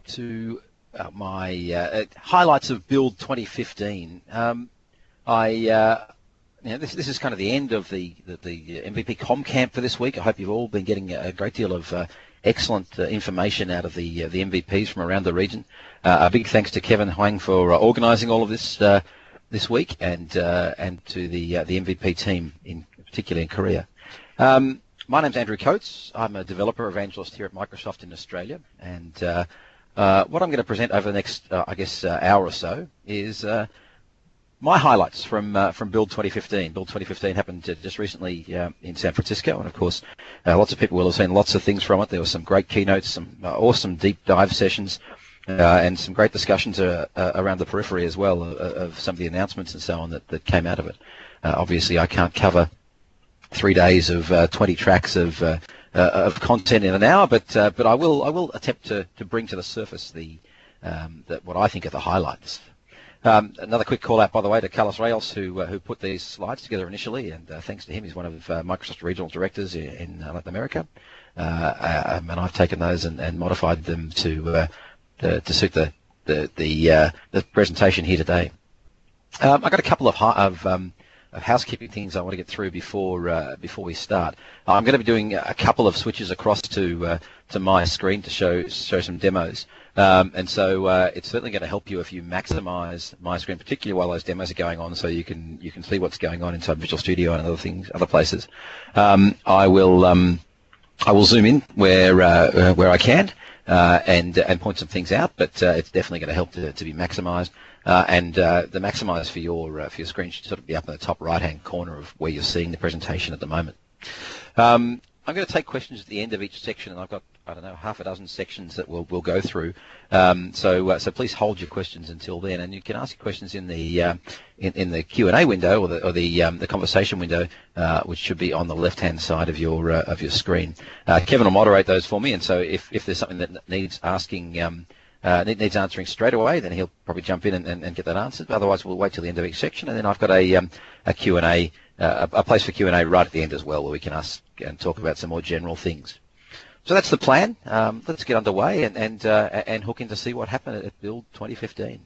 to my highlights of Build 2015. This is kind of the end of the MVP Com Camp for this week. I hope you've all been getting a great deal of excellent information out of the MVPs from around the region. A big thanks to Kevin Huang for organising all of this this week, and to the MVP team, particularly in Korea. My name's Andrew Coates. I'm a developer evangelist here at Microsoft in Australia, and what I'm going to present over the next, hour or so is my highlights from Build 2015. Build 2015 happened just recently in San Francisco, and of course, lots of people will have seen lots of things from it. There were some great keynotes, some awesome deep dive sessions, and some great discussions around the periphery as well of some of the announcements and so on that came out of it. Obviously, I can't cover 3 days of 20 tracks of content in an hour, but I will attempt to bring to the surface what I think are the highlights. Another quick call out, by the way, to Carlos Reyes, who put these slides together initially, and thanks to him, he's one of Microsoft's regional directors in Latin America, and I've taken those and modified them to suit the presentation here today. I've got a couple of housekeeping things I want to get through before we start. I'm going to be doing a couple of switches across to my screen to show some demos, and so it's certainly going to help you if you maximize my screen, particularly while those demos are going on, so you can see what's going on inside Visual Studio and other places. I will zoom in where I can and point some things out, but it's definitely going to help to be maximized. And the maximize for your screen should sort of be up in the top right-hand corner of where you're seeing the presentation at the moment. I'm going to take questions at the end of each section, and I've got, I don't know, half a dozen sections that we'll go through. So please hold your questions until then, and you can ask your questions in the Q&A window or the conversation window, which should be on the left-hand side of your screen. Kevin will moderate those for me, and so if there's something that needs asking. Needs answering straight away, then he'll probably jump in and get that answered. Otherwise, we'll wait till the end of each section, and then I've got a Q&A, a place for Q&A right at the end as well, where we can ask and talk about some more general things. So that's the plan. Let's get underway and hook in to see what happened at Build 2015.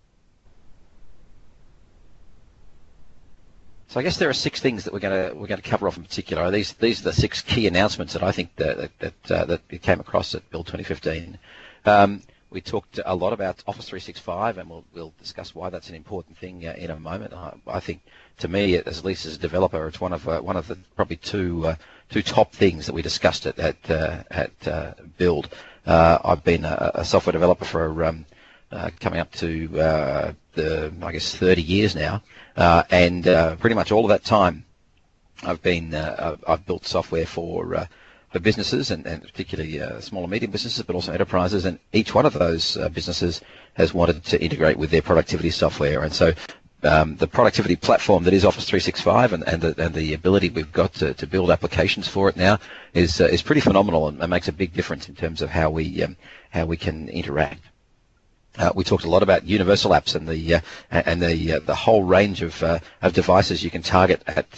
So I guess there are 6 things that we're going to cover off in particular. These are the 6 key announcements that I think that came across at Build 2015. We talked a lot about Office 365, and we'll discuss why that's an important thing in a moment. I think, to me, at least as a developer, it's one of the probably two top things that we discussed at Build. I've been a software developer for coming up to 30 years now, and pretty much all of that time, I've built software for businesses, and particularly small and medium businesses, but also enterprises, and each one of those businesses has wanted to integrate with their productivity software. And so the productivity platform that is Office 365 and the ability we've got to build applications for it now is pretty phenomenal, and makes a big difference in terms of how we can interact. We talked a lot about universal apps and the whole range of devices you can target at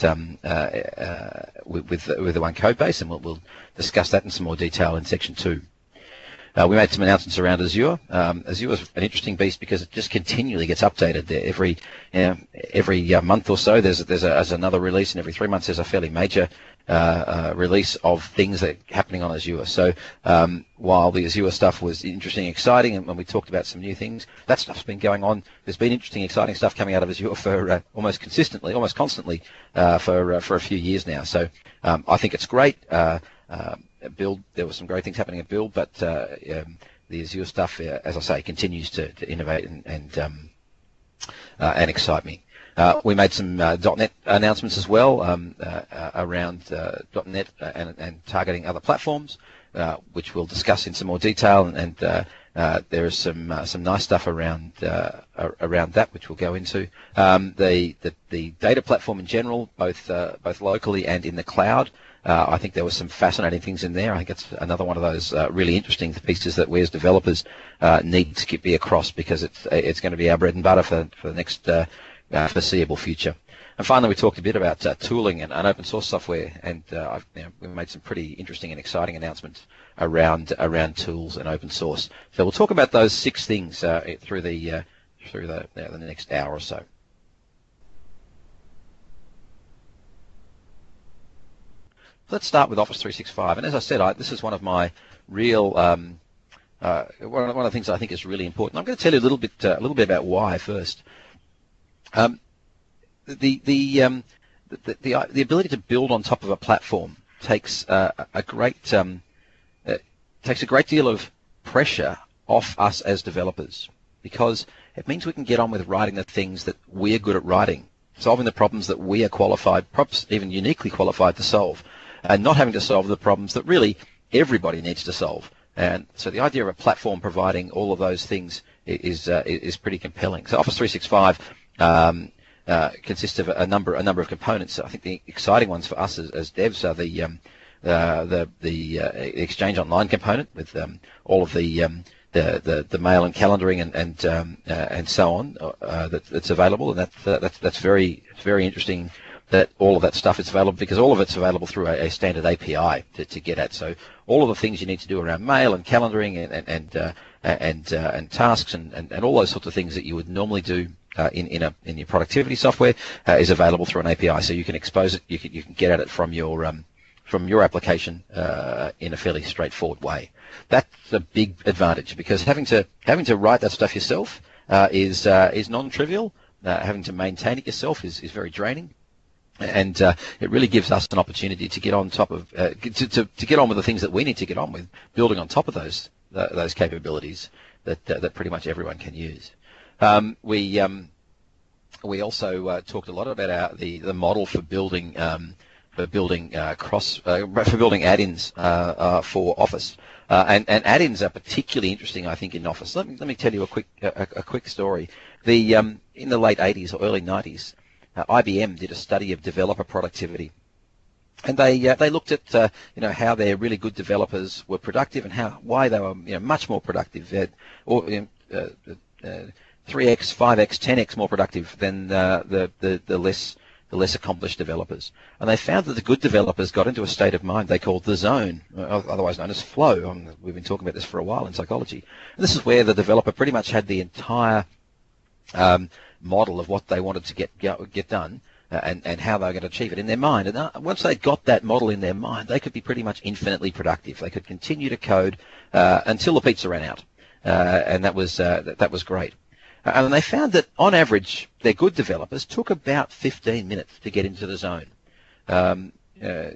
with the one code base, and we'll discuss that in some more detail in section 2. We made some announcements around Azure. Azure is an interesting beast because it just continually gets updated. There every month or so there's another release, and every 3 months there's a fairly major release of things that are happening on Azure. So while the Azure stuff was interesting and exciting, and when we talked about some new things, that stuff's been going on. There's been interesting, exciting stuff coming out of Azure for almost constantly for a few years now. So I think it's great. Build, there were some great things happening at Build, but the Azure stuff, as I say, continues to innovate and excite me. We made some .NET announcements as well around .NET and targeting other platforms, which we'll discuss in some more detail. And there is some nice stuff around that, which we'll go into. The data platform in general, both locally and in the cloud. I think there were some fascinating things in there. I think it's another one of those really interesting pieces that we as developers need to be across, because it's going to be our bread and butter for the next foreseeable future. And finally, we talked a bit about tooling and open source software, and we've made some pretty interesting and exciting announcements around tools and open source. So we'll talk about those 6 things through the next hour or so. Let's start with Office 365, and as I said, this is one of my real one of the things I think is really important. I'm going to tell you a little bit about why first. The ability to build on top of a platform takes a great deal of pressure off us as developers, because it means we can get on with writing the things that we're good at writing, solving the problems that we are qualified, perhaps even uniquely qualified to solve, and not having to solve the problems that really everybody needs to solve. And so the idea of a platform providing all of those things is pretty compelling. So Office 365 consists of a number of components. I think the exciting ones for us as devs are the Exchange Online component with all of the mail and calendaring and so on that's available, and that's very interesting that all of that stuff is available, because all of it's available through a standard API to get at. So all of the things you need to do around mail and calendaring and tasks and all those sorts of things that you would normally do in your productivity software is available through an API. So you can expose it, you can get at it from your application in a fairly straightforward way. That's a big advantage, because having to write that stuff yourself is non-trivial. Having to maintain it yourself is very draining. And it really gives us an opportunity to get on top of to get on with the things that we need to get on with, building on top of those capabilities that pretty much everyone can use. We also talked a lot about the model for building add-ins for Office, and add-ins are particularly interesting, I think, in Office. Let me tell you a quick story. In the late 80s or early 90s. IBM did a study of developer productivity, and they looked at how their really good developers were productive and why they were much more productive, 3x, 5x, 10x more productive than the less accomplished developers. And they found that the good developers got into a state of mind they called the zone, otherwise known as flow. We've been talking about this for a while in psychology. And this is where the developer pretty much had the entire model of what they wanted to get done and how they were going to achieve it in their mind. And once they got that model in their mind, they could be pretty much infinitely productive. They could continue to code until the pizza ran out, and that was great. And they found that on average, their good developers took about 15 minutes to get into the zone. They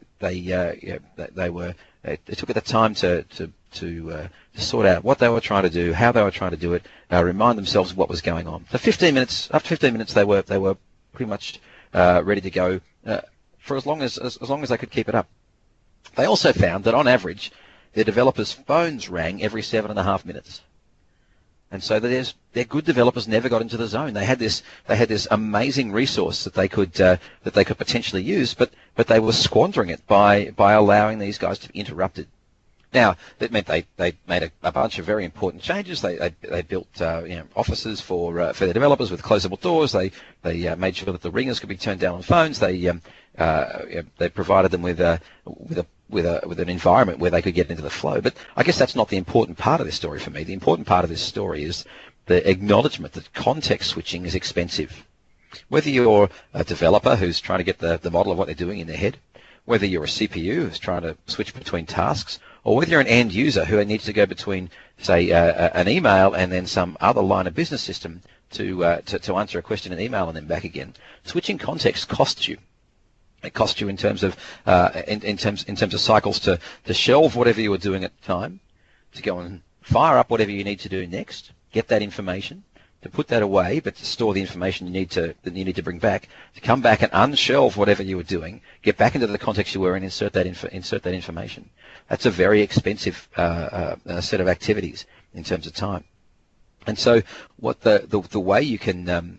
took the time to sort out what they were trying to do, how they were trying to do it, remind themselves of what was going on. So 15 minutes. After 15 minutes, they were pretty much ready to go for as long as they could keep it up. They also found that on average, their developers' phones rang every 7.5 minutes. And so their good developers never got into the zone. They had this amazing resource that they could potentially use, but they were squandering it by allowing these guys to be interrupted. Now that meant they made a bunch of very important changes. They built offices for their developers with closable doors. They made sure that the ringers could be turned down on phones. They provided them with an environment where they could get into the flow. But I guess that's not the important part of this story for me. The important part of this story is the acknowledgement that context switching is expensive. Whether you're a developer who's trying to get the model of what they're doing in their head, whether you're a CPU who's trying to switch between tasks, or whether you're an end user who needs to go between, say, an email and then some other line of business system to answer a question in email and then back again, switching context costs you. It costs you in terms of in terms of cycles to shelve whatever you were doing at the time, to go and fire up whatever you need to do next, get that information, to put that away, but to store the information you need to bring back, to come back and unshelve whatever you were doing, get back into the context you were in, insert that information. That's a very expensive set of activities in terms of time. And so, what the way you can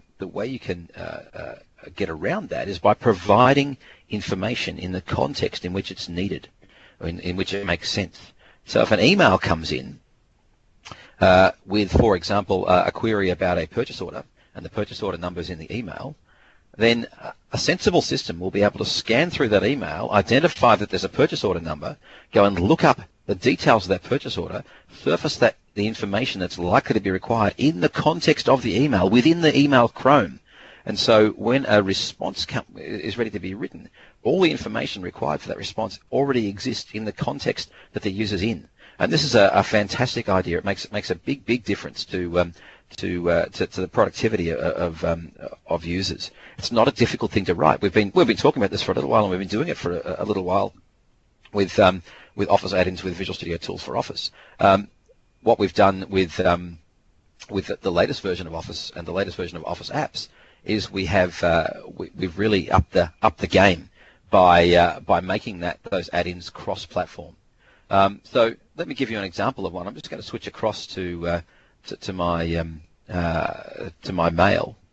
get around that is by providing information in the context in which it's needed, in which it makes sense. So if an email comes in with, for example, a query about a purchase order, and the purchase order number is in the email, then a sensible system will be able to scan through that email, identify that there's a purchase order number, go and look up the details of that purchase order, surface the information that's likely to be required in the context of the email within the email Chrome. And so when a response is ready to be written, all the information required for that response already exists in the context that the user's in. And this is a fantastic idea. It makes a big difference to the productivity of users. It's not a difficult thing to write. We've been talking about this for a little while, and we've been doing it for a little while with Office add-ins with Visual Studio Tools for Office. What we've done with the latest version of Office and the latest version of Office apps is we've really upped the game by making those add-ins cross-platform. So let me give you an example of one. I'm just going to switch across to my mail.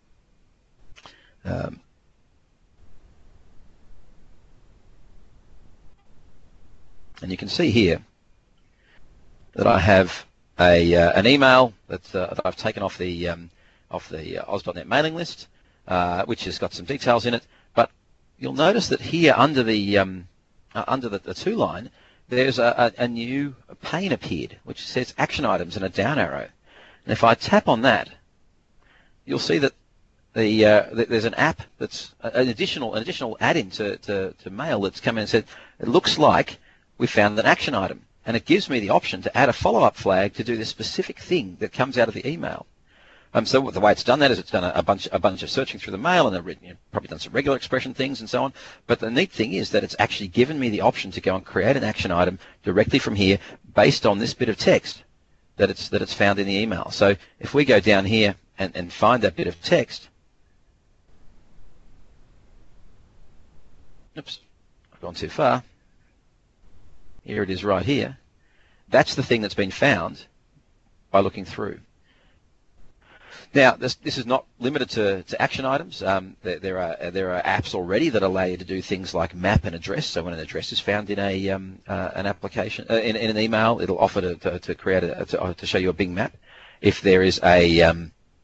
And you can see here that I have an email that I've taken off the Oz.net mailing list, which has got some details in it. But you'll notice that here under the to line, there's a new pane appeared, which says action items and a down arrow. And if I tap on that, you'll see that there's an app that's an additional add-in to Mail that's come in and said, it looks like we found an action item. And it gives me the option to add a follow-up flag to do this specific thing that comes out of the email. So the way it's done that is it's done a bunch of searching through the mail, and probably done some regular expression things and so on. But the neat thing is that it's actually given me the option to go and create an action item directly from here based on this bit of text that it's found in the email. So if we go down here and find that bit of text, oops, I've gone too far. Here it is right here. That's the thing that's been found by looking through. Now, this is not limited to action items. There are apps already that allow you to do things like map an address. So when an address is found in an application in an email, it'll offer to create to show you a Bing map. If there is a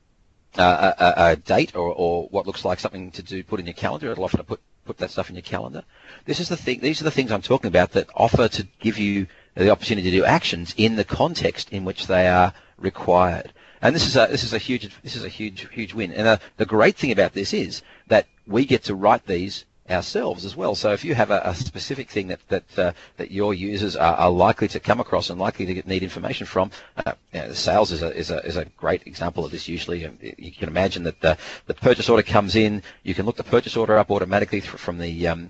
date or what looks like something to put in your calendar, it'll offer to put that stuff in your calendar. These are the things I'm talking about that offer to give you the opportunity to do actions in the context in which they are required. And this is a huge win. And the great thing about this is that we get to write these ourselves as well. So if you have a specific thing that your users are likely to come across and likely to need information from, sales is a great example of this. Usually, you can imagine that the purchase order comes in. You can look the purchase order up automatically from the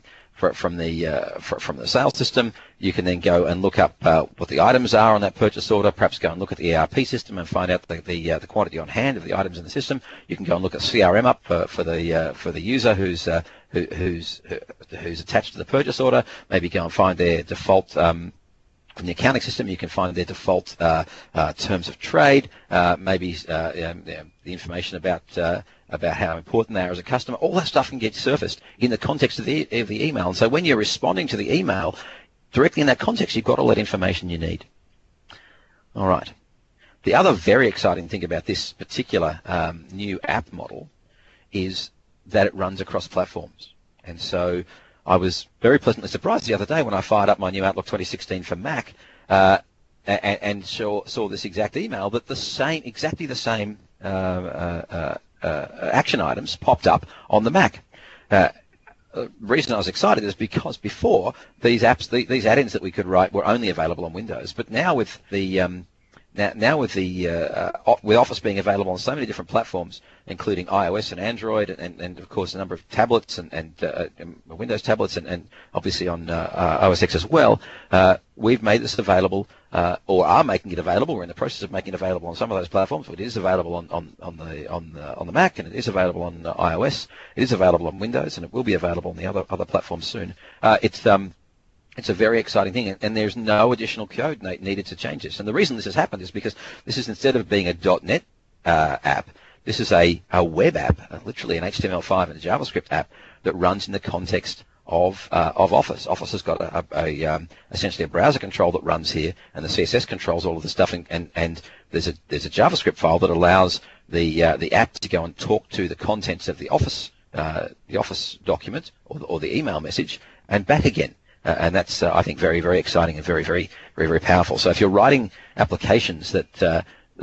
sales system. You can then go and look up what the items are on that purchase order. Perhaps go and look at the ERP system and find out the quantity on hand of the items in the system. You can go and look at CRM up for the user who's attached to the purchase order. Maybe go and find their default. In the accounting system, you can find their default terms of trade, maybe the information about how important they are as a customer. All that stuff can get surfaced in the context of the email. And so when you're responding to the email, directly in that context, you've got all that information you need. All right. The other very exciting thing about this particular new app model is that it runs across platforms. And so I was very pleasantly surprised the other day when I fired up my new Outlook 2016 for Mac and saw this exact email that exactly the same action items popped up on the Mac. The reason I was excited is because before these add-ins that we could write were only available on Windows, but now with with Office being available on so many different platforms, including iOS and Android, and of course a number of tablets and Windows tablets, and obviously on OS X as well, we've made this available, or are making it available. We're in the process of making it available on some of those platforms. It is available on the Mac, and it is available on iOS. It is available on Windows, and it will be available on the other platforms soon. It's a very exciting thing, and there's no additional code needed to change this. And the reason this has happened is because this is, instead of being a .NET app, this is a web app, literally an HTML5 and a JavaScript app that runs in the context of Office. Office has got essentially a browser control that runs here, and the CSS controls all of the stuff, and there's a JavaScript file that allows the app to go and talk to the contents of the Office the Office document or the email message and back again. And that's, I think, very, very exciting and very, very, very, very powerful. So if you're writing applications that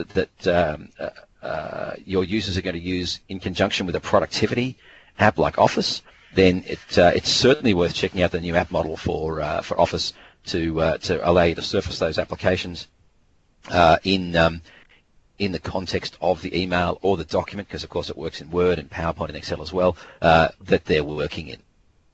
your users are going to use in conjunction with a productivity app like Office, then it's certainly worth checking out the new app model for Office to allow you to surface those applications in the context of the email or the document, because of course it works in Word and PowerPoint and Excel as well, that they're working in.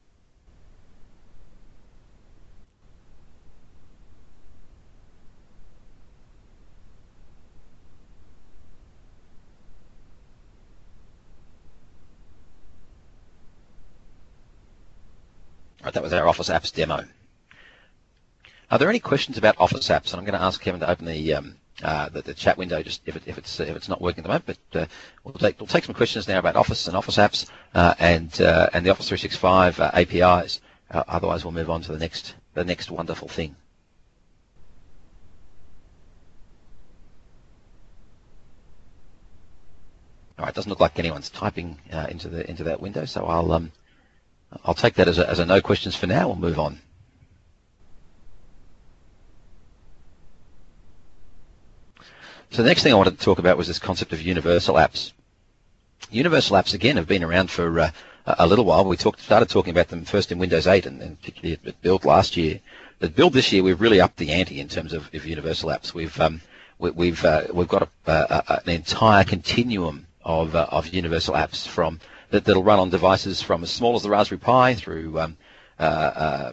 Right, that was our Office Apps demo. Are there any questions about Office Apps? And I'm going to ask Kevin to open the chat window just if it's not working at the moment. But we'll take some questions now about Office and Office Apps and the Office 365 APIs. Otherwise, we'll move on to the next wonderful thing. All right, doesn't look like anyone's typing into that window, so I'll take that as a no questions for now. We'll move on. So the next thing I wanted to talk about was this concept of universal apps. Universal apps, again, have been around for a little while. We started talking about them first in Windows 8 and particularly at Build last year. At Build this year, we've really upped the ante in terms of universal apps. We've got an entire continuum of universal apps that'll run on devices from as small as the Raspberry Pi through our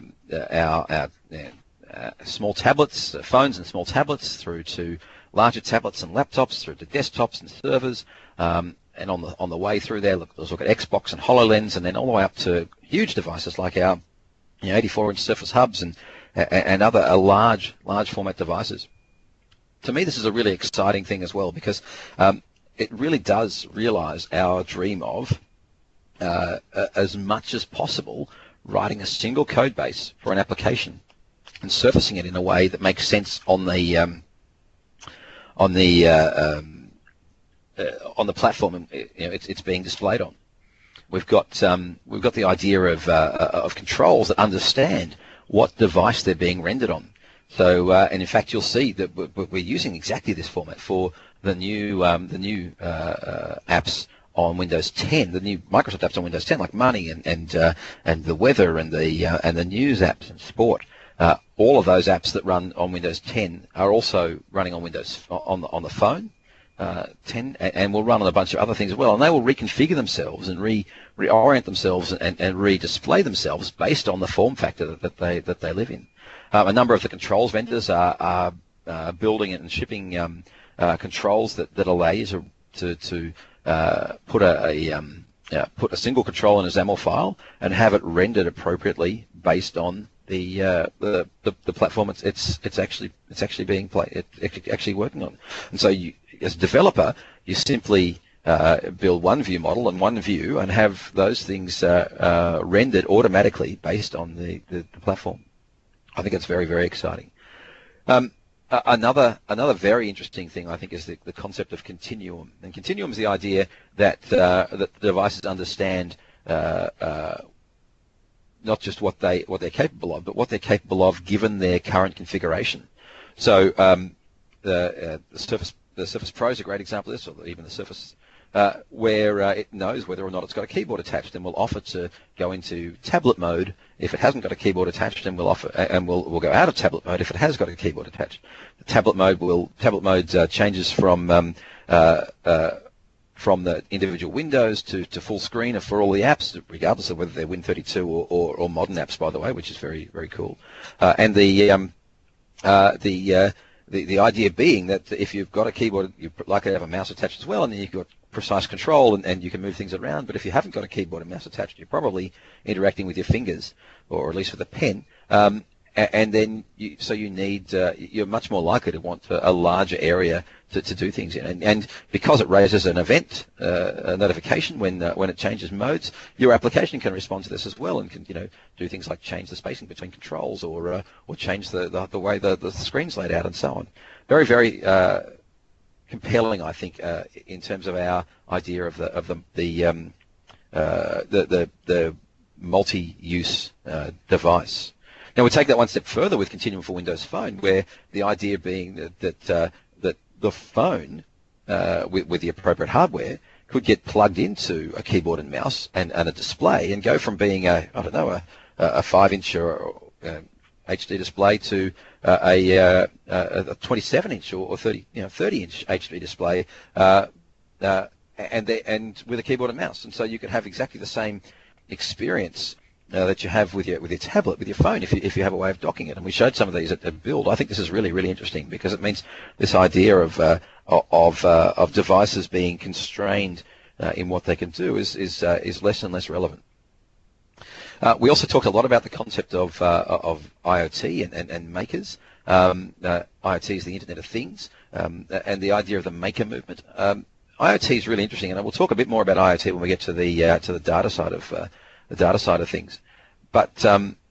small tablets, phones and small tablets, through to larger tablets and laptops, through to desktops and servers, and on the way through there, let's look at Xbox and HoloLens, and then all the way up to huge devices like our 84-inch Surface Hubs and other large format devices. To me, this is a really exciting thing as well, because it really does realize our dream of as much as possible writing a single code base for an application and surfacing it in a way that makes sense on the platform it's being displayed on. We've got the idea of controls that understand what device they're being rendered on. So and in fact, you'll see that we're using exactly this format for the new apps on Windows 10, the new Microsoft apps on Windows 10, like Money and the weather and the news apps and sport. All of those apps that run on Windows 10 are also running on Windows on the phone 10, and will run on a bunch of other things as well. And they will reconfigure themselves and reorient themselves and re-display themselves based on the form factor that they live in. A number of the controls vendors are building and shipping controls that allow you to put a single control in a XAML file and have it rendered appropriately based on the platform it's actually being actually working on. And so you, as a developer, you simply build one view model and one view and have those things rendered automatically based on the platform. I think it's very, very exciting. Another very interesting thing, I think, is the concept of continuum. And continuum is the idea that the devices understand not just what they're capable of, but what they're capable of given their current configuration. So the Surface Pro is a great example of this, or even the Surface, where it knows whether or not it's got a keyboard attached, and will offer to go into tablet mode if it hasn't got a keyboard attached, and we'll go out of tablet mode if it has got a keyboard attached. The tablet mode changes from the individual windows to full screen for all the apps, regardless of whether they're Win32 or modern apps, by the way, which is very, very cool. And the idea being that if you've got a keyboard, you're likely to have a mouse attached as well, and then you've got precise control and you can move things around. But if you haven't got a keyboard and mouse attached, you're probably interacting with your fingers, or at least with a pen. And then you're much more likely to want a larger area to do things in. And because it raises an event, a notification when it changes modes, your application can respond to this as well and can do things like change the spacing between controls or change the way the screen's laid out and so on. Very, very compelling, I think, in terms of our idea of the multi-use device. Now we take that one step further with Continuum for Windows Phone, where the idea being that the phone with the appropriate hardware could get plugged into a keyboard and mouse and a display and go from being a 5-inch or HD display to a 27-inch or 30-inch HD display, and with a keyboard and mouse. And so you could have exactly the same experience that you have with your tablet, with your phone, if you have a way of docking it. And we showed some of these at Build. I think this is really, really interesting because it means this idea of devices being constrained in what they can do is less and less relevant. We also talked a lot about the concept of IoT and makers. IoT is the Internet of Things, and the idea of the maker movement. IoT is really interesting, and I will talk a bit more about IoT when we get to the data side of things. But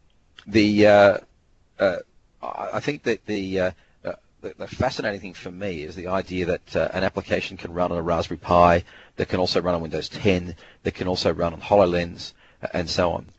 I think that the fascinating thing for me is the idea that an application can run on a Raspberry Pi, that can also run on Windows 10, that can also run on HoloLens, and so on.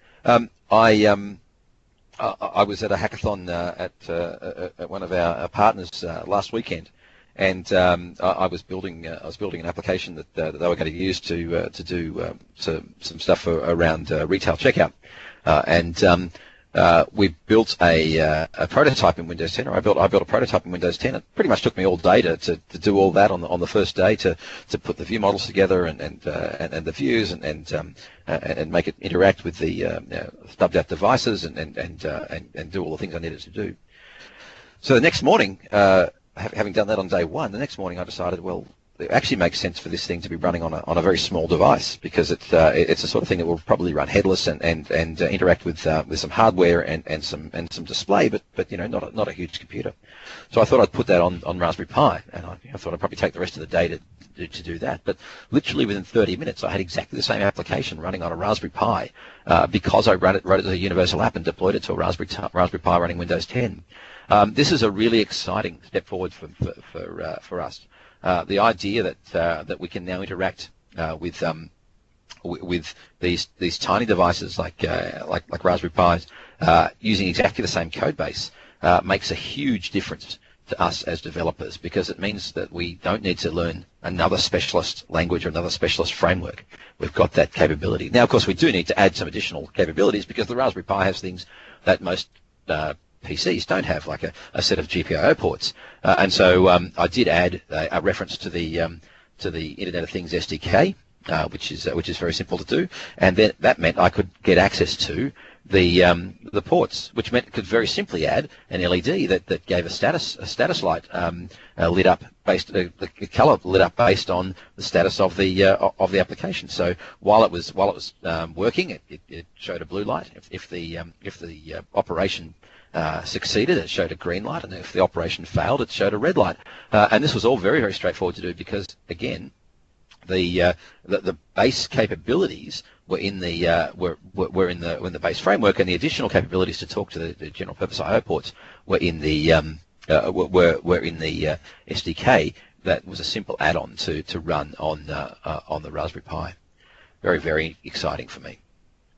I was at a hackathon at one of our partners last weekend, and I was building an application that they were going to use to do some stuff around retail checkout, and we built a prototype in Windows 10, or I built a prototype in Windows 10. It pretty much took me all day to do all that on the first day, to put the view models together and the views and make it interact with the stubbed out devices and do all the things I needed to do. So the next morning, having done that on day one, the next morning I decided, well, it actually makes sense for this thing to be running on a very small device, because it's the sort of thing that will probably run headless and interact with some hardware and some display, but not a huge computer. So I thought I'd put that on Raspberry Pi, and I thought I'd probably take the rest of the day to do that. But literally within 30 minutes, I had exactly the same application running on a Raspberry Pi, because I wrote it as a universal app and deployed it to a Raspberry Pi running Windows 10. This is a really exciting step forward for us. The idea that we can now interact with these tiny devices like Raspberry Pis using exactly the same code base makes a huge difference to us as developers, because it means that we don't need to learn another specialist language or another specialist framework. We've got that capability. Now, of course, we do need to add some additional capabilities, because the Raspberry Pi has things that most PCs don't have, like a set of GPIO ports, and so I did add a reference to the Internet of Things SDK, which is very simple to do, and then that meant I could get access to the ports, which meant it could very simply add an LED that gave a status light lit up based the color lit up based on the status of the application. So while it was working, it showed a blue light. If the operation succeeded, it showed a green light, and if the operation failed, it showed a red light. And this was all very, very straightforward to do, because again, the base capabilities were in the base framework, and the additional capabilities to talk to the general purpose I/O ports were in the SDK. That was a simple add-on to run on the Raspberry Pi. Very, very exciting for me.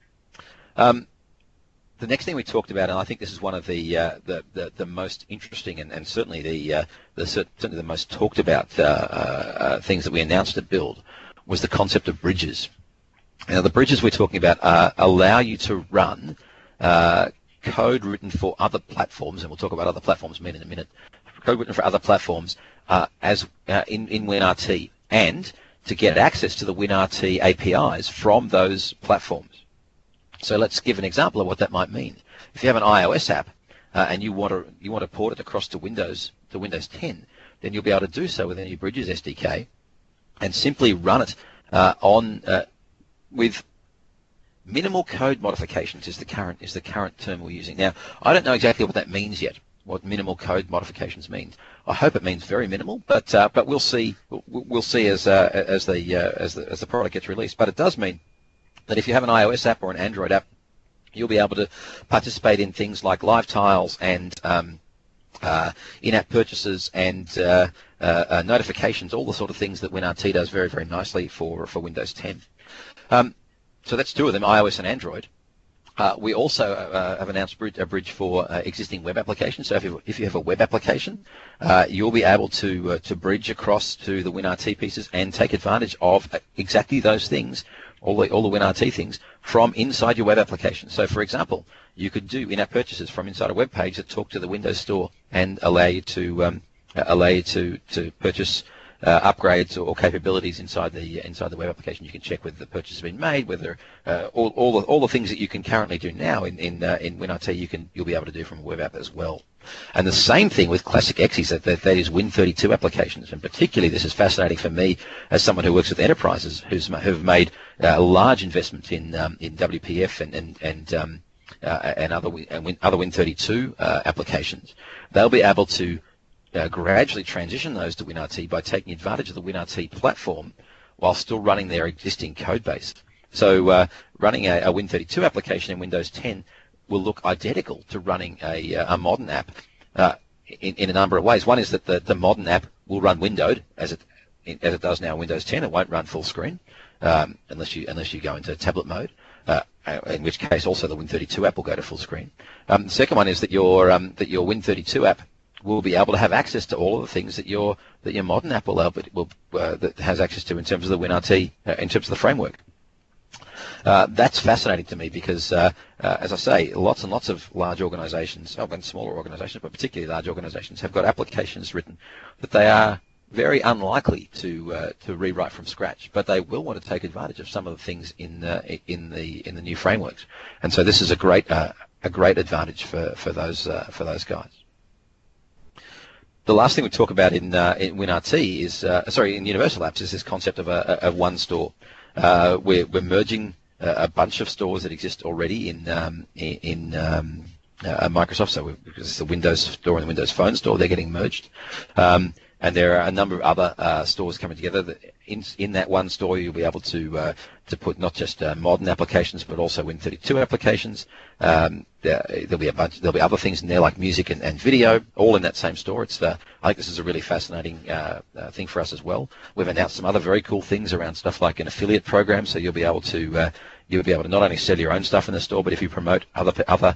The next thing we talked about, and I think this is one of the most interesting and certainly the most talked about things that we announced at Build, was the concept of bridges. Now, the bridges we're talking about allow you to run code written for other platforms, and we'll talk about other platforms in a minute. Code written for other platforms in WinRT, and to get access to the WinRT APIs from those platforms. So let's give an example of what that might mean. If you have an iOS app and you want to port it across to Windows 10, then you'll be able to do so with the new Bridges SDK, and simply run it with minimal code modifications. Is the current term we're using now. I don't know exactly what that means yet. What minimal code modifications means. I hope it means very minimal, but we'll see. We'll see as the product gets released. But it does mean that if you have an iOS app or an Android app, you'll be able to participate in things like live tiles and in-app purchases and notifications, all the sort of things that WinRT does very, very nicely for Windows 10. So that's two of them, iOS and Android. We also have announced a bridge for existing web applications. So if you have a web application, you'll be able to bridge across to the WinRT pieces and take advantage of exactly those things, all the WinRT things, from inside your web application. So, for example, you could do in-app purchases from inside a web page that talk to the Windows Store and allow you to purchase upgrades or capabilities inside the web application. You can check whether the purchase has been made, whether all the things that you can currently do now in WinRT you'll be able to do from a web app as well. And the same thing with classic Xes, that is Win32 applications, and particularly this is fascinating for me as someone who works with enterprises who've made a large investment in WPF and other Win32 applications. They'll be able to gradually transition those to WinRT by taking advantage of the WinRT platform while still running their existing code base. So running a Win32 application in Windows 10 will look identical to running a modern app in a number of ways. One is that the modern app will run windowed as it does now in Windows 10. It won't run full screen unless you go into tablet mode. In which case also the Win32 app will go to full screen. The second one is that your Win32 app will be able to have access to all of the things that your modern app that has access to in terms of the WinRT, in terms of the framework. That's fascinating to me because, as I say, lots and lots of large organizations, and smaller organizations, but particularly large organizations, have got applications written that they are very unlikely to rewrite from scratch, but they will want to take advantage of some of the things in the new frameworks. And so this is a great advantage for those guys. The last thing we talk about in WinRT is, in Universal Apps, is this concept of one store. We're merging a bunch of stores that exist already in Microsoft. So because it's the Windows Store and the Windows Phone Store, they're getting merged. And there are a number of other stores coming together. That in that one store, you'll be able to put not just modern applications, but also Win32 applications. There'll be other things in there like music and video, all in that same store. I think this is a really fascinating thing for us as well. We've announced some other very cool things around stuff like an affiliate program, so you'll be able to not only sell your own stuff in the store, but if you promote other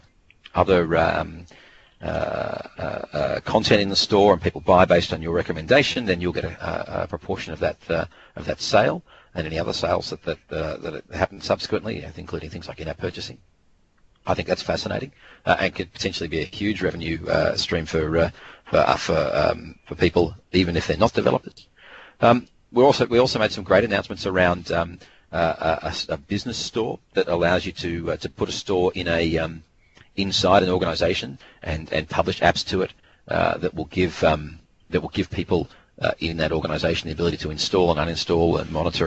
content in the store and people buy based on your recommendation, then you'll get a proportion of that sale and any other sales that happen subsequently, including things like in-app purchasing. I think that's fascinating and could potentially be a huge revenue stream for people, even if they're not developers. We also made some great announcements around a business store that allows you to put a store in inside an organization and publish apps to it that will give people in that organization the ability to install and uninstall and monitor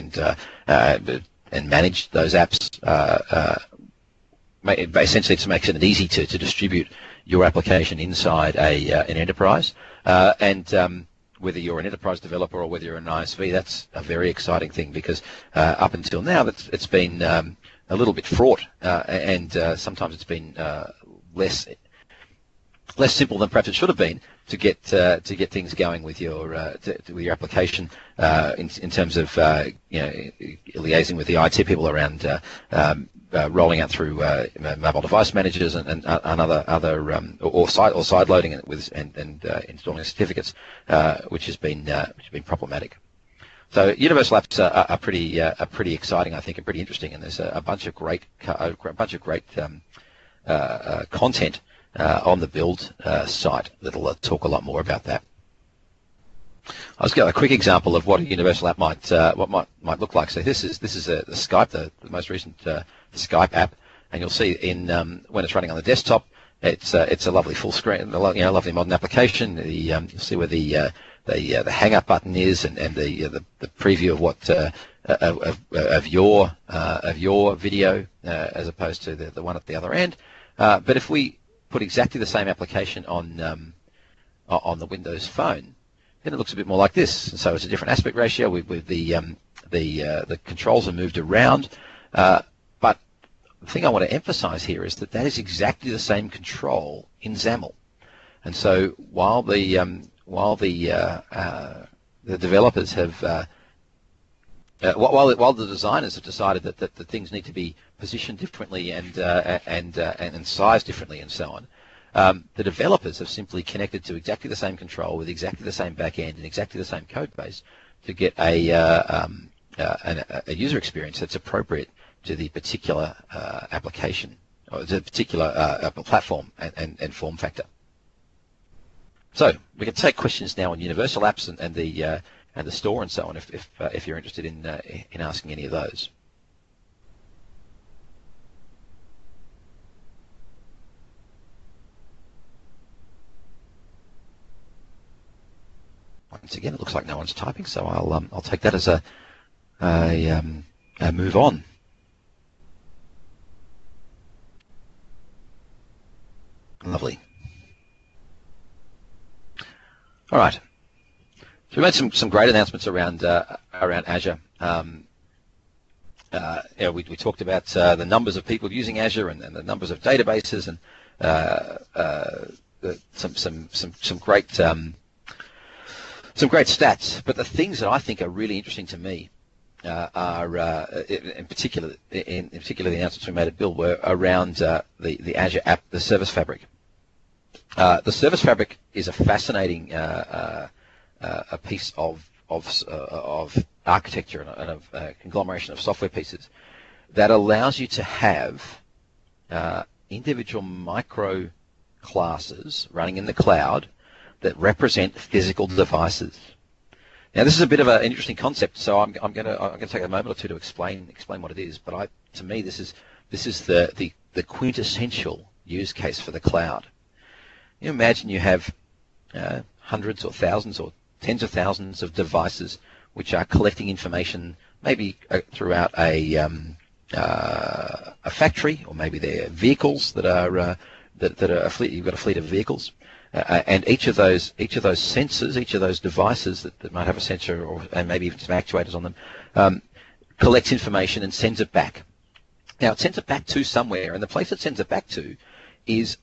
and manage those apps. Essentially, it makes it easy to distribute your application inside an enterprise. Whether you're an enterprise developer or whether you're an ISV, that's a very exciting thing because up until now, it's been a little bit fraught, and sometimes it's been less simple than perhaps it should have been to get things going with your application in terms of liaising with the IT people around rolling out through mobile device managers and other side loading it with and installing certificates, which has been problematic. So Universal Apps are pretty exciting, I think, and pretty interesting, and there's a bunch of great content on the build site that'll talk a lot more about that. I'll just give a quick example of what a Universal app might look like. So this is the Skype, the most recent Skype app, and you'll see when it's running on the desktop, it's a lovely full screen, lovely modern application. You'll see where the hang up button is and the preview of what of your video as opposed to the one at the other end. But if we put exactly the same application on the Windows Phone, then it looks a bit more like this. So it's a different aspect ratio. With the controls are moved around, but the thing I want to emphasize here is that is exactly the same control in XAML. And so while the developers have while the designers have decided that things need to be positioned differently and sized differently and so on, the developers have simply connected to exactly the same control with exactly the same back end and exactly the same code base to get a user experience that's appropriate to the particular application or the particular platform and form factor. So we can take questions now on Universal Apps and the store and so on if you're interested in asking any of those. Once again, it looks like no one's typing, so I'll take that as a move on. Lovely. All right. So we made some great announcements around Azure. We talked about the numbers of people using Azure and the numbers of databases and some great stats. But the things that I think are really interesting to me are in particular the announcements we made at Build were around the Azure app, the Service Fabric. The Service Fabric is a fascinating a piece of architecture and of conglomeration of software pieces that allows you to have individual micro classes running in the cloud that represent physical devices. Now, this is a bit of an interesting concept, so I'm going to take a moment or two to explain what it is. But to me, this is the quintessential use case for the cloud. You imagine you have hundreds or thousands or tens of thousands of devices which are collecting information, maybe throughout a factory, or maybe they're vehicles that are a fleet. You've got a fleet of vehicles, and each of those sensors, each of those devices that might have a sensor and maybe even some actuators on them, collects information and sends it back. Now, it sends it back to somewhere, and the place it sends it back to is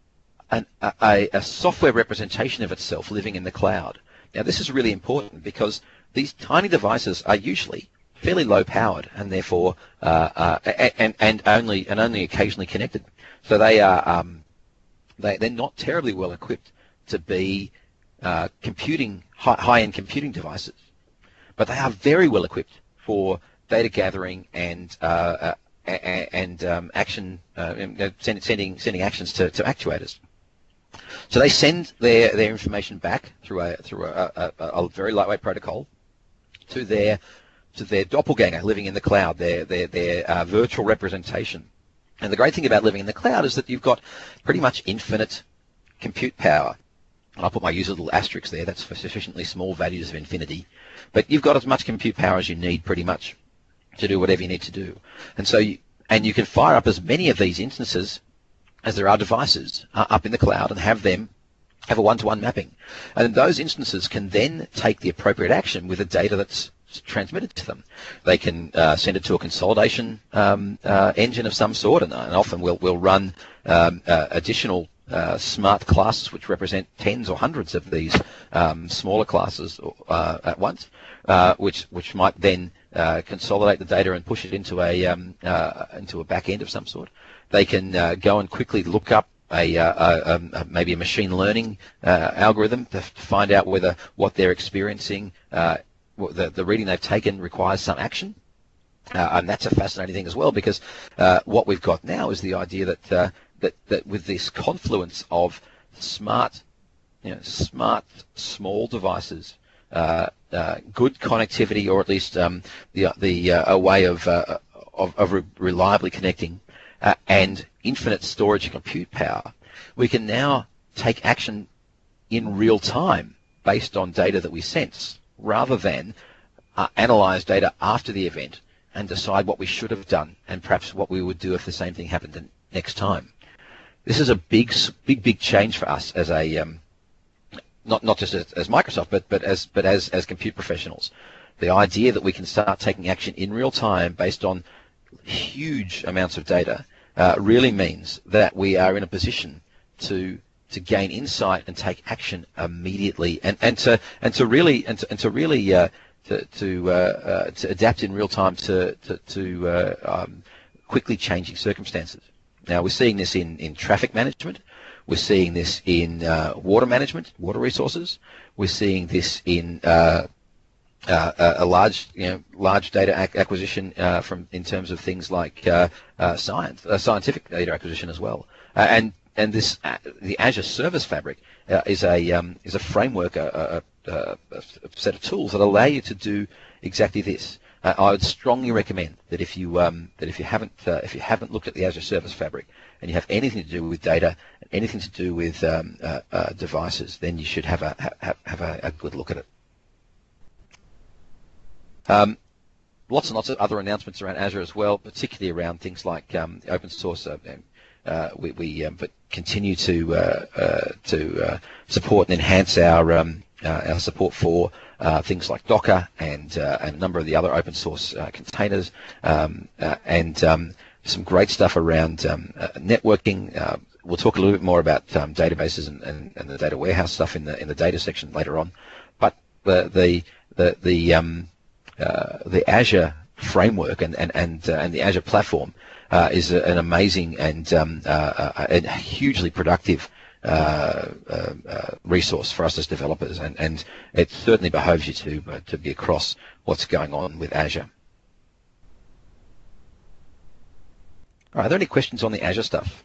a software representation of itself living in the cloud. Now, this is really important because these tiny devices are usually fairly low powered and therefore and only occasionally connected. So they are they're not terribly well equipped to be high-end computing devices, but they are very well equipped for data gathering and action, sending actions to actuators. So they send their information back through a very lightweight protocol to their doppelganger living in the cloud, their virtual representation. And the great thing about living in the cloud is that you've got pretty much infinite compute power. And I'll put my usual little asterisk there. That's for sufficiently small values of infinity. But you've got as much compute power as you need pretty much to do whatever you need to do. And so you can fire up as many of these instances as there are devices up in the cloud and have a one-to-one mapping. And those instances can then take the appropriate action with the data that's transmitted to them. They can send it to a consolidation engine of some sort, and often we'll run additional smart classes which represent tens or hundreds of these smaller classes at once, which might then consolidate the data and push it into a back end of some sort. They can go and quickly look up maybe a machine learning algorithm to find out whether what they're experiencing, the reading they've taken requires some action. And that's a fascinating thing as well, because what we've got now is the idea that with this confluence of smart small devices, good connectivity, or at least a way of reliably connecting, and infinite storage and compute power, we can now take action in real time based on data that we sense, rather than analyze data after the event and decide what we should have done and perhaps what we would do if the same thing happened next time. This is a big change for us as a not just as Microsoft, but as compute professionals. The idea that we can start taking action in real time based on huge amounts of data really means that we are in a position to gain insight and take action immediately, and to really to adapt in real time to quickly changing circumstances. Now we're seeing this in traffic management. We're seeing this in water management, water resources. We're seeing this in a large data acquisition in terms of things like scientific data acquisition as well. And this the Azure Service Fabric is a framework, a set of tools that allow you to do exactly this. I would strongly recommend that if you haven't looked at the Azure Service Fabric and you have anything to do with data, anything to do with devices, then you should have a good look at it. Lots and lots of other announcements around Azure as well, particularly around things like open source. We continue to support and enhance our support for things like Docker and a number of the other open source containers, and some great stuff around networking. We'll talk a little bit more about databases and the data warehouse stuff in the data section later on. But the Azure framework and the Azure platform is an amazing and hugely productive resource for us as developers, and it certainly behoves you to be across what's going on with Azure. All right, are there any questions on the Azure stuff?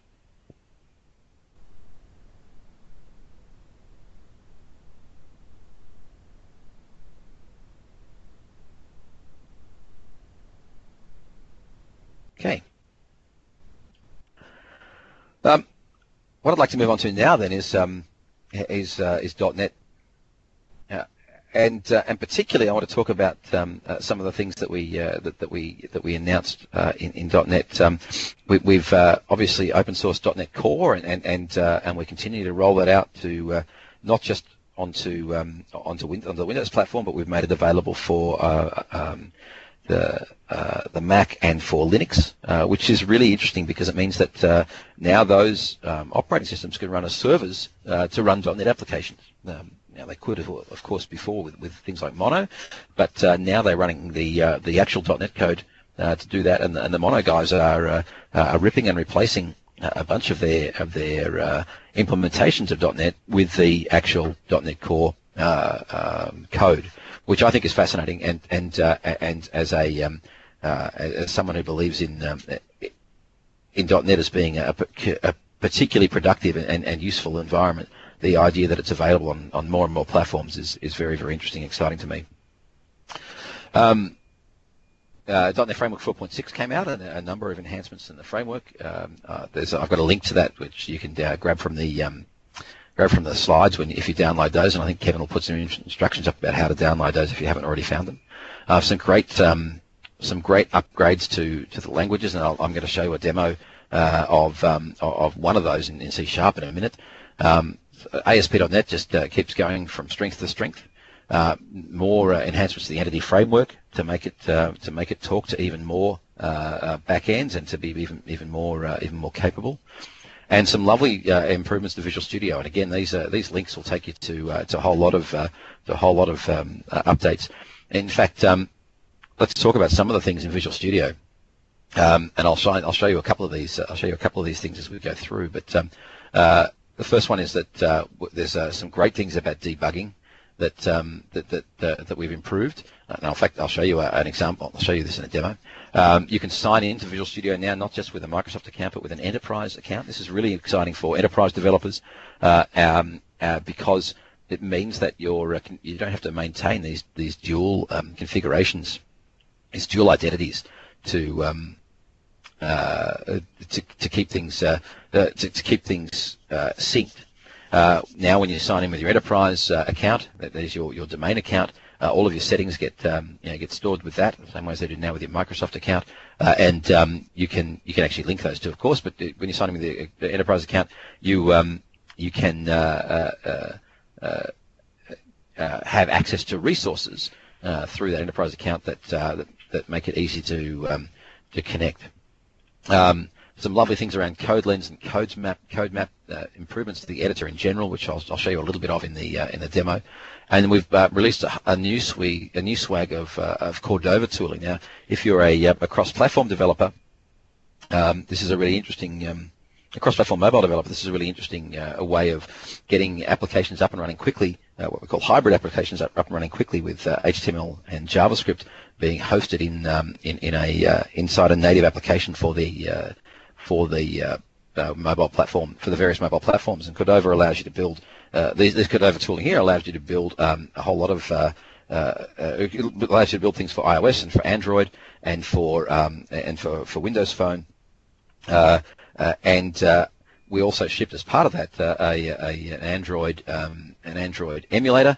Okay. What I'd like to move on to now then is .NET, and particularly I want to talk about some of the things that we announced in .NET. We've obviously open sourced .NET Core, and we continue to roll that out to not just onto the Windows platform, but we've made it available for the Mac and for Linux, which is really interesting because it means that now those operating systems can run as servers to run .NET applications. Now they could have, of course, before with things like Mono, but now they're running the actual .NET code to do that, and the Mono guys are ripping and replacing a bunch of their implementations of .NET with the actual .NET Core code, which I think is fascinating, and as someone who believes in .NET as being a particularly productive and useful environment, the idea that it's available on more and more platforms is very, very interesting and exciting to me. .NET Framework 4.6 came out, and a number of enhancements in the framework. I've got a link to that which you can grab from the slides if you download those, and I think Kevin will put some instructions up about how to download those if you haven't already found them. Some great upgrades to the languages, and I'm going to show you a demo of one of those in C# in a minute. ASP.NET just keeps going from strength to strength. More enhancements to the entity framework to make it talk to even more backends and to be even more capable. And some lovely improvements to Visual Studio. And again, these links will take you to a whole lot of updates. In fact, let's talk about some of the things in Visual Studio. And I'll show you a couple of these. I'll show you a couple of these things as we go through. But the first one is that there's some great things about debugging that we've improved. And in fact, I'll show you an example. I'll show you this in a demo. You can sign in to Visual Studio now, not just with a Microsoft account, but with an enterprise account. This is really exciting for enterprise developers because it means that you don't have to maintain these dual configurations, these dual identities to keep things synced. Now, when you sign in with your enterprise account, that is your domain account, all of your settings get stored with that, the same way as they do now with your Microsoft account, and you can actually link those two, of course. But when you sign in with the enterprise account, you can have access to resources through that enterprise account that make it easy to connect. some lovely things around CodeLens and CodeMap improvements to the editor in general, which I'll show you a little bit of in the demo. And we've released a new swag of Cordova tooling. Now, if you're a cross-platform developer, this is a really interesting a cross-platform mobile developer. This is a really interesting way of getting applications up and running quickly. What we call hybrid applications up and running quickly with HTML and JavaScript being hosted inside a native application for the mobile platform, for the various mobile platforms. And Cordova allows you to build this Cordova tooling here allows you to build a whole lot of it allows you to build things for iOS and for Android and for Windows Phone. And we also shipped as part of that an Android emulator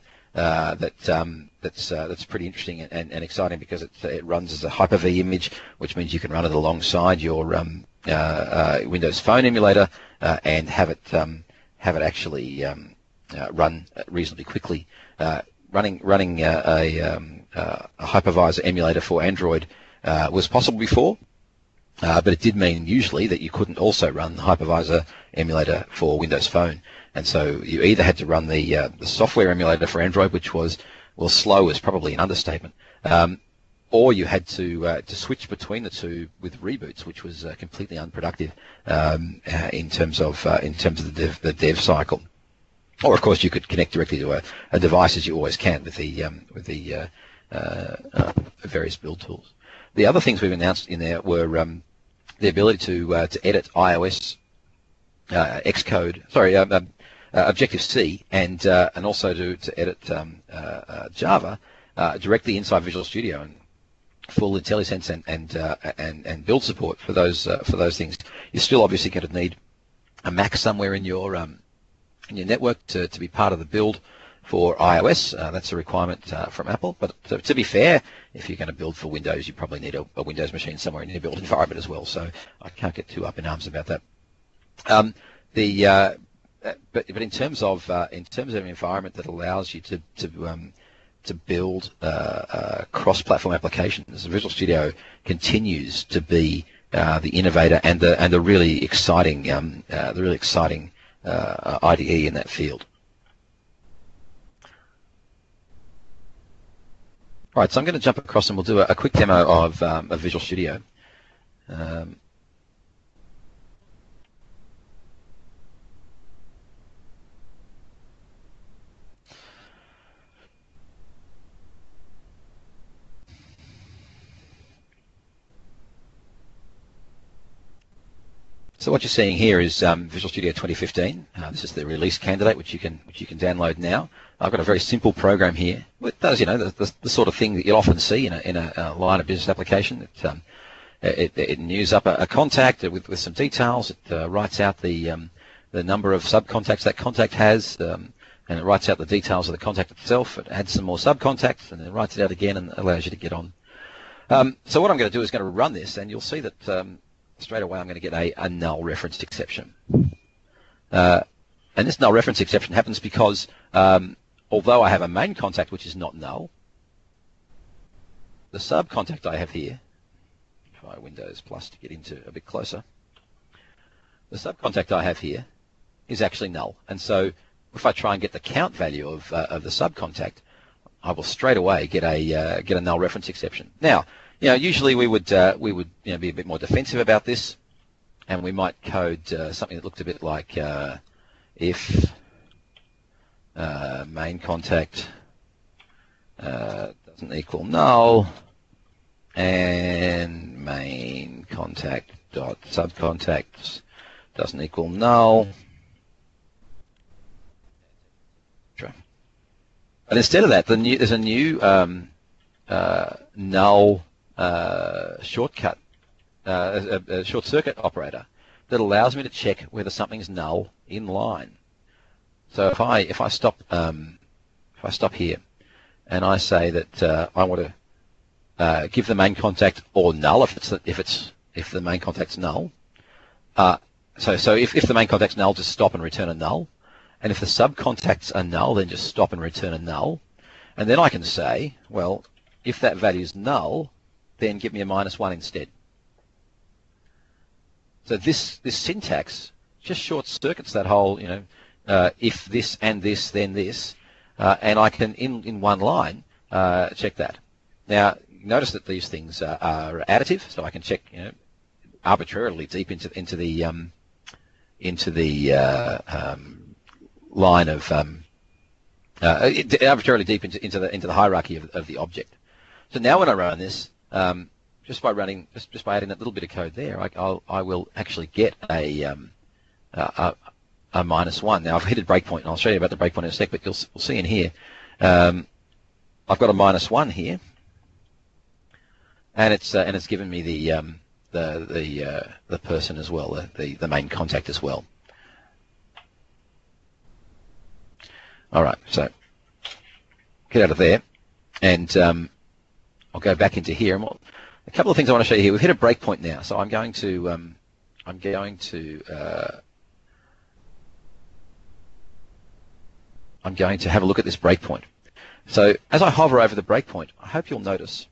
that's pretty interesting and exciting, because it runs as a Hyper-V image, which means you can run it alongside your Windows Phone emulator and have it actually run reasonably quickly. Running a hypervisor emulator for Android was possible before. But it did mean usually that you couldn't also run the hypervisor emulator for Windows Phone, and so you either had to run the software emulator for Android, which was, well, slow is probably an understatement, or you had to switch between the two with reboots, which was completely unproductive in terms of the dev cycle. Or of course you could connect directly to a device, as you always can with the various build tools. The other things we've announced in there were the ability to edit iOS, Xcode, Objective-C, and also to edit Java directly inside Visual Studio, and full IntelliSense and build support for those things. You're still obviously going to need a Mac somewhere in your network to be part of the build for iOS. That's a requirement from Apple, but to be fair, if you're going to build for Windows, you probably need a Windows machine somewhere in your build environment as well, so I can't get too up in arms about that. But in terms of an environment that allows you to build cross-platform applications, Visual Studio continues to be the innovator and the really exciting IDE in that field. All right, so I'm going to jump across and we'll do a quick demo of Visual Studio. So what you're seeing here is Visual Studio 2015. This is the release candidate, which you can download now. I've got a very simple program here. It does, the sort of thing that you'll often see in a line of business application. It news up a contact with some details. It writes out the number of subcontacts that contact has, and it writes out the details of the contact itself. It adds some more subcontacts, and then writes it out again and allows you to get on. So what I'm going to do is going to run this, and you'll see that straight away I'm going to get a null reference exception. And this null reference exception happens because although I have a main contact which is not null, the subcontact I have here, try Windows Plus to get into a bit closer, the subcontact I have here is actually null. And so if I try and get the count value of the subcontact, I will straight away get a null reference exception. Now, usually we would be a bit more defensive about this, and we might code something that looked a bit like if main contact doesn't equal null, and main contact dot subcontacts doesn't equal null. But instead of that, there's a new null shortcut, a short circuit operator that allows me to check whether something's null in line. So if I stop here and I say that I want to give the main contact or null if the main contact's null. So if the main contact's null, just stop and return a null. And if the subcontacts are null, then just stop and return a null. And then I can say, well, if that value is null, then give me a -1 instead. So this syntax just short circuits that whole, if this and this, then this, and I can in one line check that. Now notice that these things are additive, so I can check arbitrarily deep into the line of arbitrarily deep into the hierarchy of the object. So now when I run this, just by adding that little bit of code there, I will actually get a -1. Now I've hit a breakpoint, and I'll show you about the breakpoint in a sec. But we'll see in here, I've got a -1 here, and it's given me the person as well, the main contact as well. All right, so get out of there, and I'll go back into here. And a couple of things I want to show you here. We've hit a breakpoint now, so I'm going to have a look at this breakpoint. So as I hover over the breakpoint, I hope you'll notice.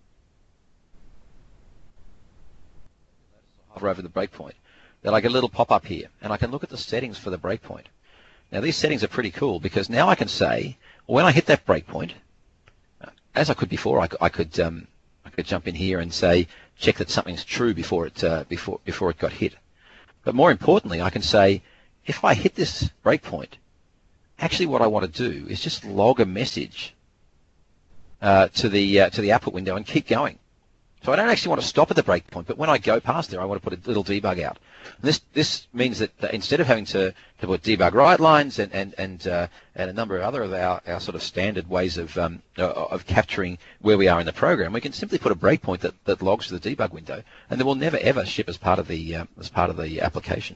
Hover over the breakpoint, that I get a little pop-up here, and I can look at the settings for the breakpoint. Now these settings are pretty cool because now I can say, when I hit that breakpoint, as I could before, I could jump in here and say, check that something's true before it got hit. But more importantly, I can say, if I hit this breakpoint, actually what I want to do is just log a message to the output window and keep going. So I don't actually want to stop at the breakpoint, but when I go past there, I want to put a little debug out. And this means that instead of having to put debug write lines and a number of other of our sort of standard ways of capturing where we are in the program, we can simply put a breakpoint that logs to the debug window, and then we'll never ever ship as part of the application.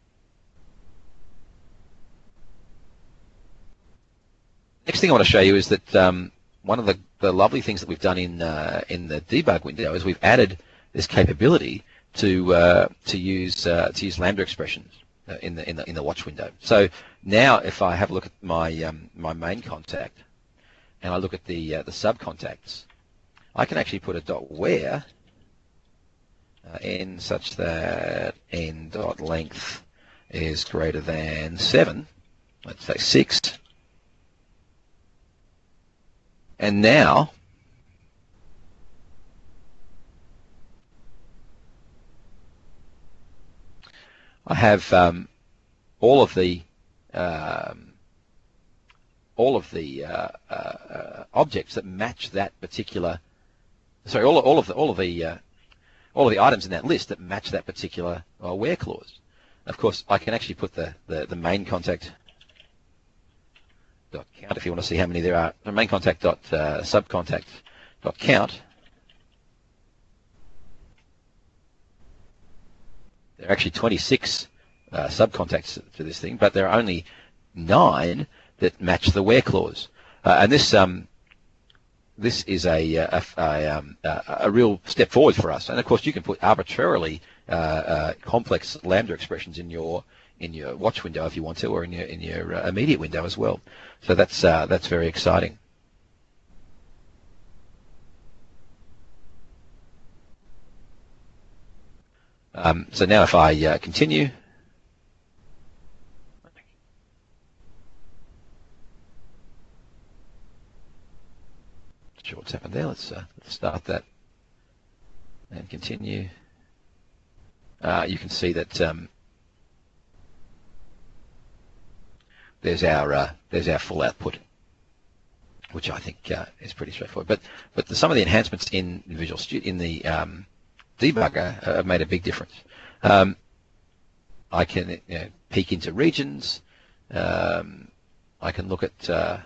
Next thing I want to show you is that one of the lovely things that we've done in the debug window is we've added this capability to use lambda expressions in the watch window. So now, if I have a look at my main contact and I look at the subcontacts, I can actually put a .where n such that n dot length is greater than 7. Let's say 6. And now I have all of the objects that match that particular. Sorry, all of the items in that list that match that particular where clause. Of course, I can actually put the main contact dot count if you want to see how many there are. The main contact dot subcontact dot count. There are actually 26 subcontacts to this thing, but there are only 9 that match the where clause. And this is a real step forward for us. And of course, you can put arbitrarily complex lambda expressions in your watch window if you want to, or in your immediate window as well. So that's very exciting. So now if I continue, not sure what's happened there. Let's start that and continue. You can see that there's our full output, which I think is pretty straightforward. But some of the enhancements in Visual Studio in the debugger have made a big difference. I can peek into regions. I can look at.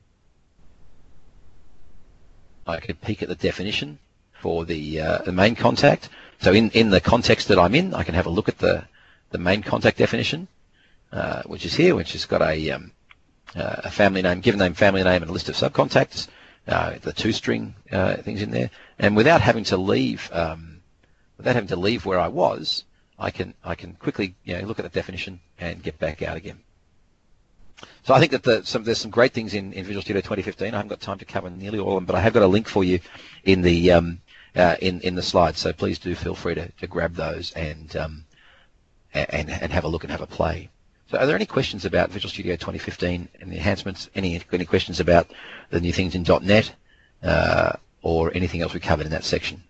I can peek at the definition for the main contact. So in the context that I'm in, I can have a look at the main contact definition, which is here, which has got a family name, given name, family name, and a list of subcontacts. The two-string things in there, and without having to leave where I was, I can quickly look at the definition and get back out again. So I think that there's some great things in Visual Studio 2015. I haven't got time to cover nearly all of them, but I have got a link for you in the slides. So please do feel free to grab those and and have a look and have a play. So are there any questions about Visual Studio 2015 and the enhancements? Any questions about the new things in .NET or anything else we covered in that section?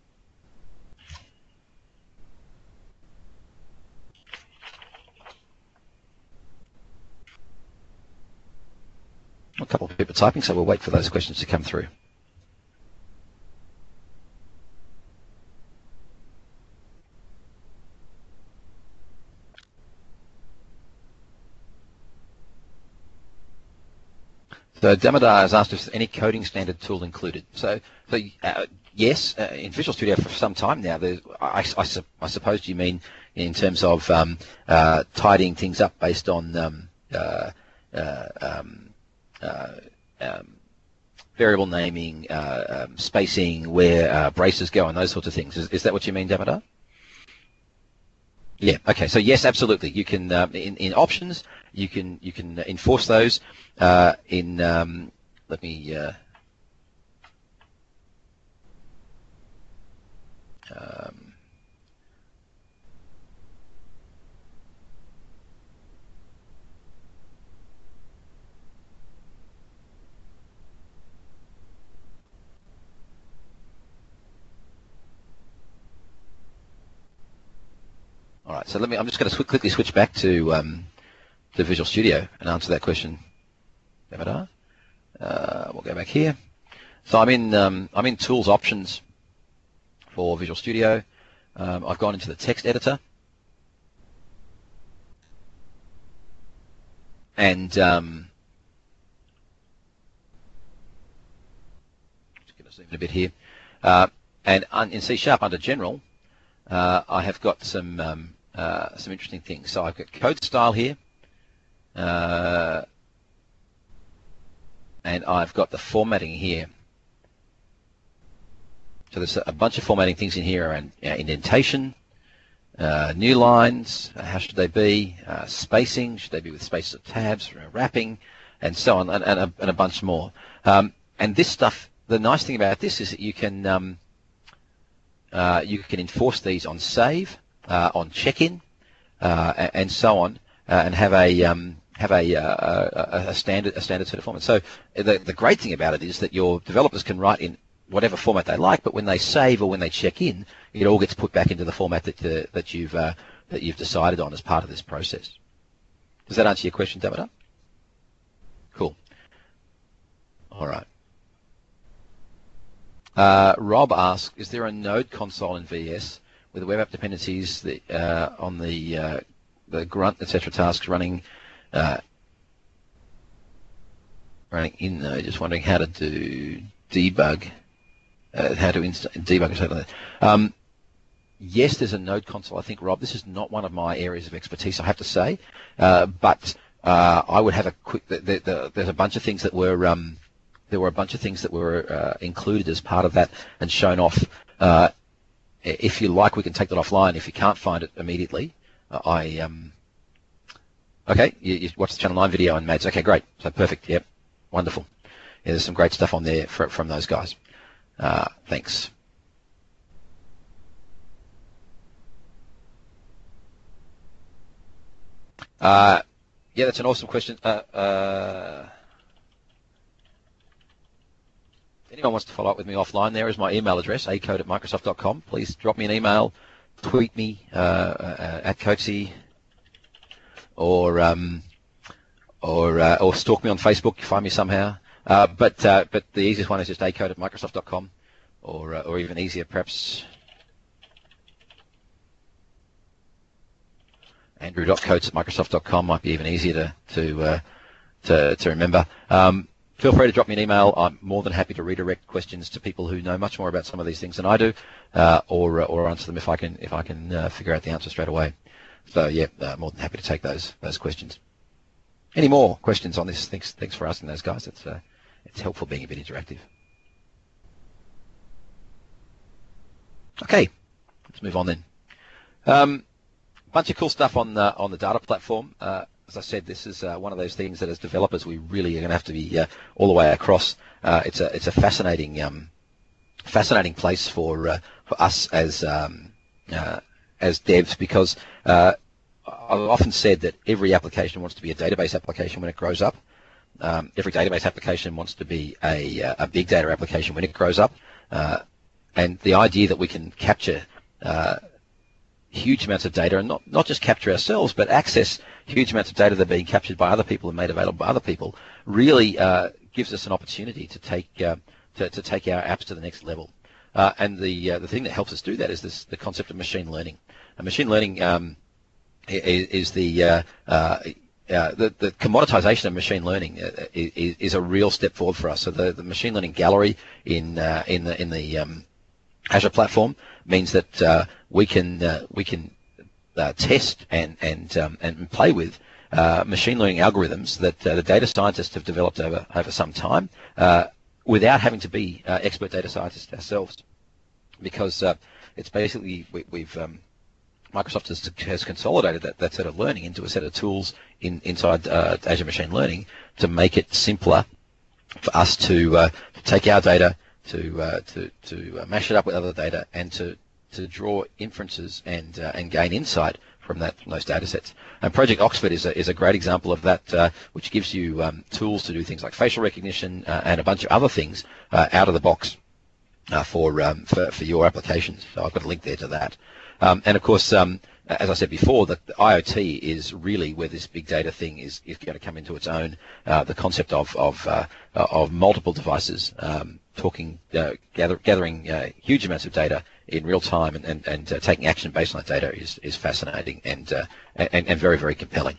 A couple of people typing, so we'll wait for those questions to come through. So Damodar has asked if there's any coding standard tool included. So yes, in Visual Studio for some time now. I suppose you mean in terms of tidying things up based on variable naming, spacing, where braces go, and those sorts of things. Is that what you mean, Damodar? Yeah. Okay. So yes, absolutely. You can in options you can enforce those in. Let me. All right. So I'm just going to quickly switch back to Visual Studio and answer that question. We'll go back here. So I'm in Tools Options for Visual Studio. I've gone into the text editor, and just going to zoom in a bit here. And in C# under General, I have got some interesting things. So I've got code style here, and I've got the formatting here. So there's a bunch of formatting things in here around indentation, new lines, how should they be, spacing, should they be with spaces of tabs, wrapping, and so on, and a bunch more. And this stuff, the nice thing about this is that you can enforce these on save, on check-in, and so on, and have a standard set of formats. So the great thing about it is that your developers can write in whatever format they like, but when they save or when they check in, it all gets put back into the format that you've decided on as part of this process. Does that answer your question, Damodar? Cool. All right. Rob asks, is there a node console in VS with the web app dependencies on the grunt, etc. tasks running in Node? Just wondering how to do debug, how to debug or something like that. Yes, there's a node console. I think, Rob, this is not one of my areas of expertise, I have to say, but I would have a quick. There's a bunch of things that were. There were a bunch of things that were included as part of that and shown off. If you like, we can take that offline. If you can't find it immediately, okay, you watched the Channel 9 video on Mads. Okay, great. So perfect. Yep, wonderful. Yeah, there's some great stuff on there from those guys. Thanks. Yeah, that's an awesome question. If anyone wants to follow up with me offline, there is my email address, acode@microsoft.com. Please drop me an email, tweet me at Coatsy, or stalk me on Facebook. Find me somehow. But the easiest one is just acode@microsoft.com, or even easier, perhaps andrew.coates@microsoft.com might be even easier to remember. Feel free to drop me an email. I'm more than happy to redirect questions to people who know much more about some of these things than I do, or answer them if I can figure out the answer straight away. So yeah, more than happy to take those questions. Any more questions on this? Thanks for asking those, guys. It's helpful being a bit interactive. Okay, let's move on then. Bunch of cool stuff on the data platform. As I said, this is one of those things that as developers we really are going to have to be all the way across. It's a fascinating place for us as devs, because I've often said that every application wants to be a database application when it grows up. Every database application wants to be a big data application when it grows up. And the idea that we can capture huge amounts of data, and not just capture ourselves, but access huge amounts of data that are being captured by other people and made available by other people, really gives us an opportunity to take our apps to the next level. And the thing that helps us do that is the concept of machine learning. And machine learning is the commoditization of machine learning is a real step forward for us. So the machine learning gallery in the Azure platform means that we can test and play with machine learning algorithms that the data scientists have developed over some time without having to be expert data scientists ourselves, because it's basically Microsoft has consolidated that set of learning into a set of tools inside Azure Machine Learning to make it simpler for us to take our data, to mash it up with other data, and to draw inferences and gain insight from those data sets. And Project Oxford is a great example of that, which gives you tools to do things like facial recognition and a bunch of other things out of the box for your applications. So I've got a link there to that. And of course, as I said before, the IoT is really where this big data thing is going to come into its own. The concept of multiple devices gathering huge amounts of data in real time and taking action based on that data is fascinating and very, very compelling.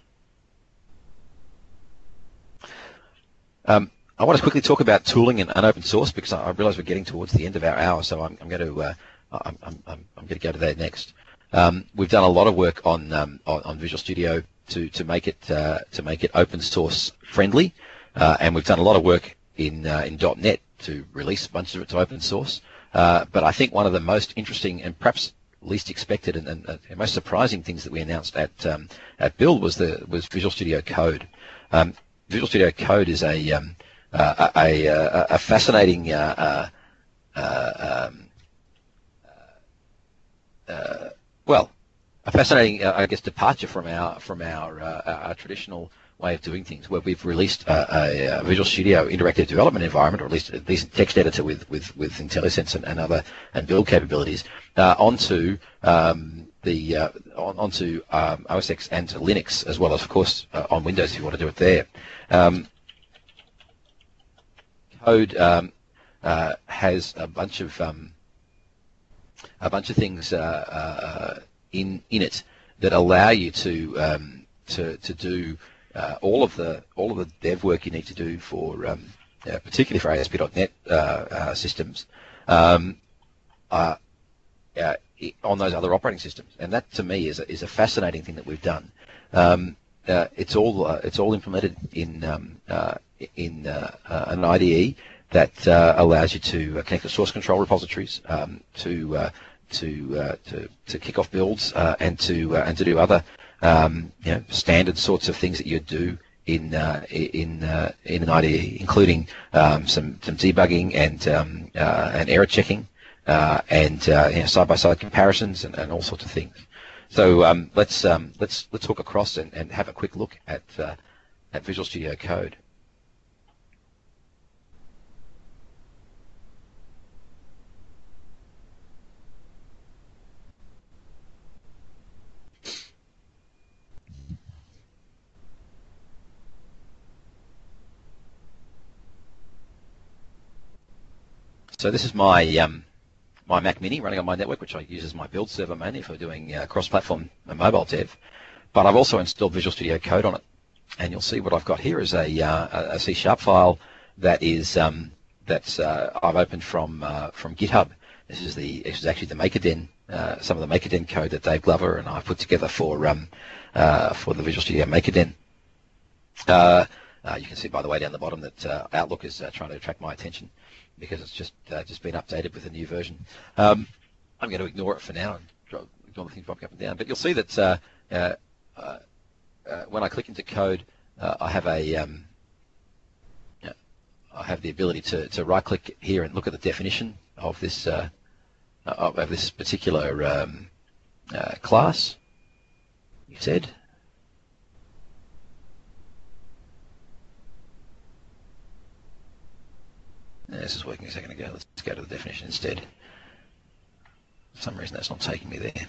I want to quickly talk about tooling and open source, because I realize we're getting towards the end of our hour, so I'm going to go to that next. We've done a lot of work on Visual Studio to make it open source friendly, and we've done a lot of work in .NET to release a bunch of it to open source. But I think one of the most interesting and perhaps least expected and most surprising things that we announced at Build was Visual Studio Code. Visual Studio Code is a fascinating I guess, departure from our traditional way of doing things, where we've released a Visual Studio interactive development environment, or at least a decent text editor with IntelliSense and build capabilities onto OS X and to Linux, as well as, of course, on Windows if you want to do it there. Code has a bunch of things in it that allow you to do all of the dev work you need to do for particularly for ASP.NET systems on those other operating systems, and that to me is a fascinating thing that we've done. It's all implemented in an IDE that allows you to connect to source control repositories, to kick off builds, and to do other standard sorts of things that you do in an IDE, including some debugging and error checking and side-by-side comparisons and all sorts of things. So let's hook across and have a quick look at Visual Studio Code. So this is my my Mac Mini running on my network, which I use as my build server mainly for doing cross-platform mobile dev. But I've also installed Visual Studio Code on it, and you'll see what I've got here is a C# file that is I've opened from GitHub. This is actually the MakerDen, some of the MakerDen code that Dave Glover and I put together for the Visual Studio MakerDen. You can see, by the way, down the bottom that Outlook is trying to attract my attention, because it's just been updated with a new version. I'm going to ignore it for now and ignore the things popping up and down. But you'll see that when I click into code, I have the ability to right-click here and look at the definition of this particular class. You said, This is working a second ago. Let's go to the definition instead. For some reason that's not taking me there.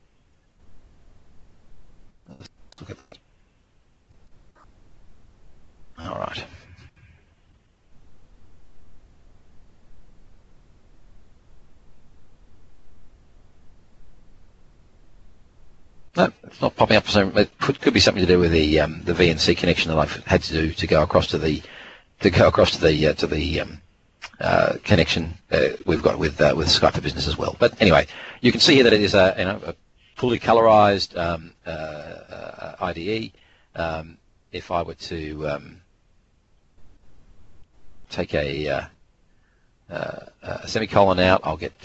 Let's look at that. All right. No, it's not popping up for some. It could be something to do with the VNC connection that I've had to do to go across to the connection we've got with Skype for Business as well. But anyway, you can see here that it is a fully colorized IDE. If I were to take a semicolon out, I'll get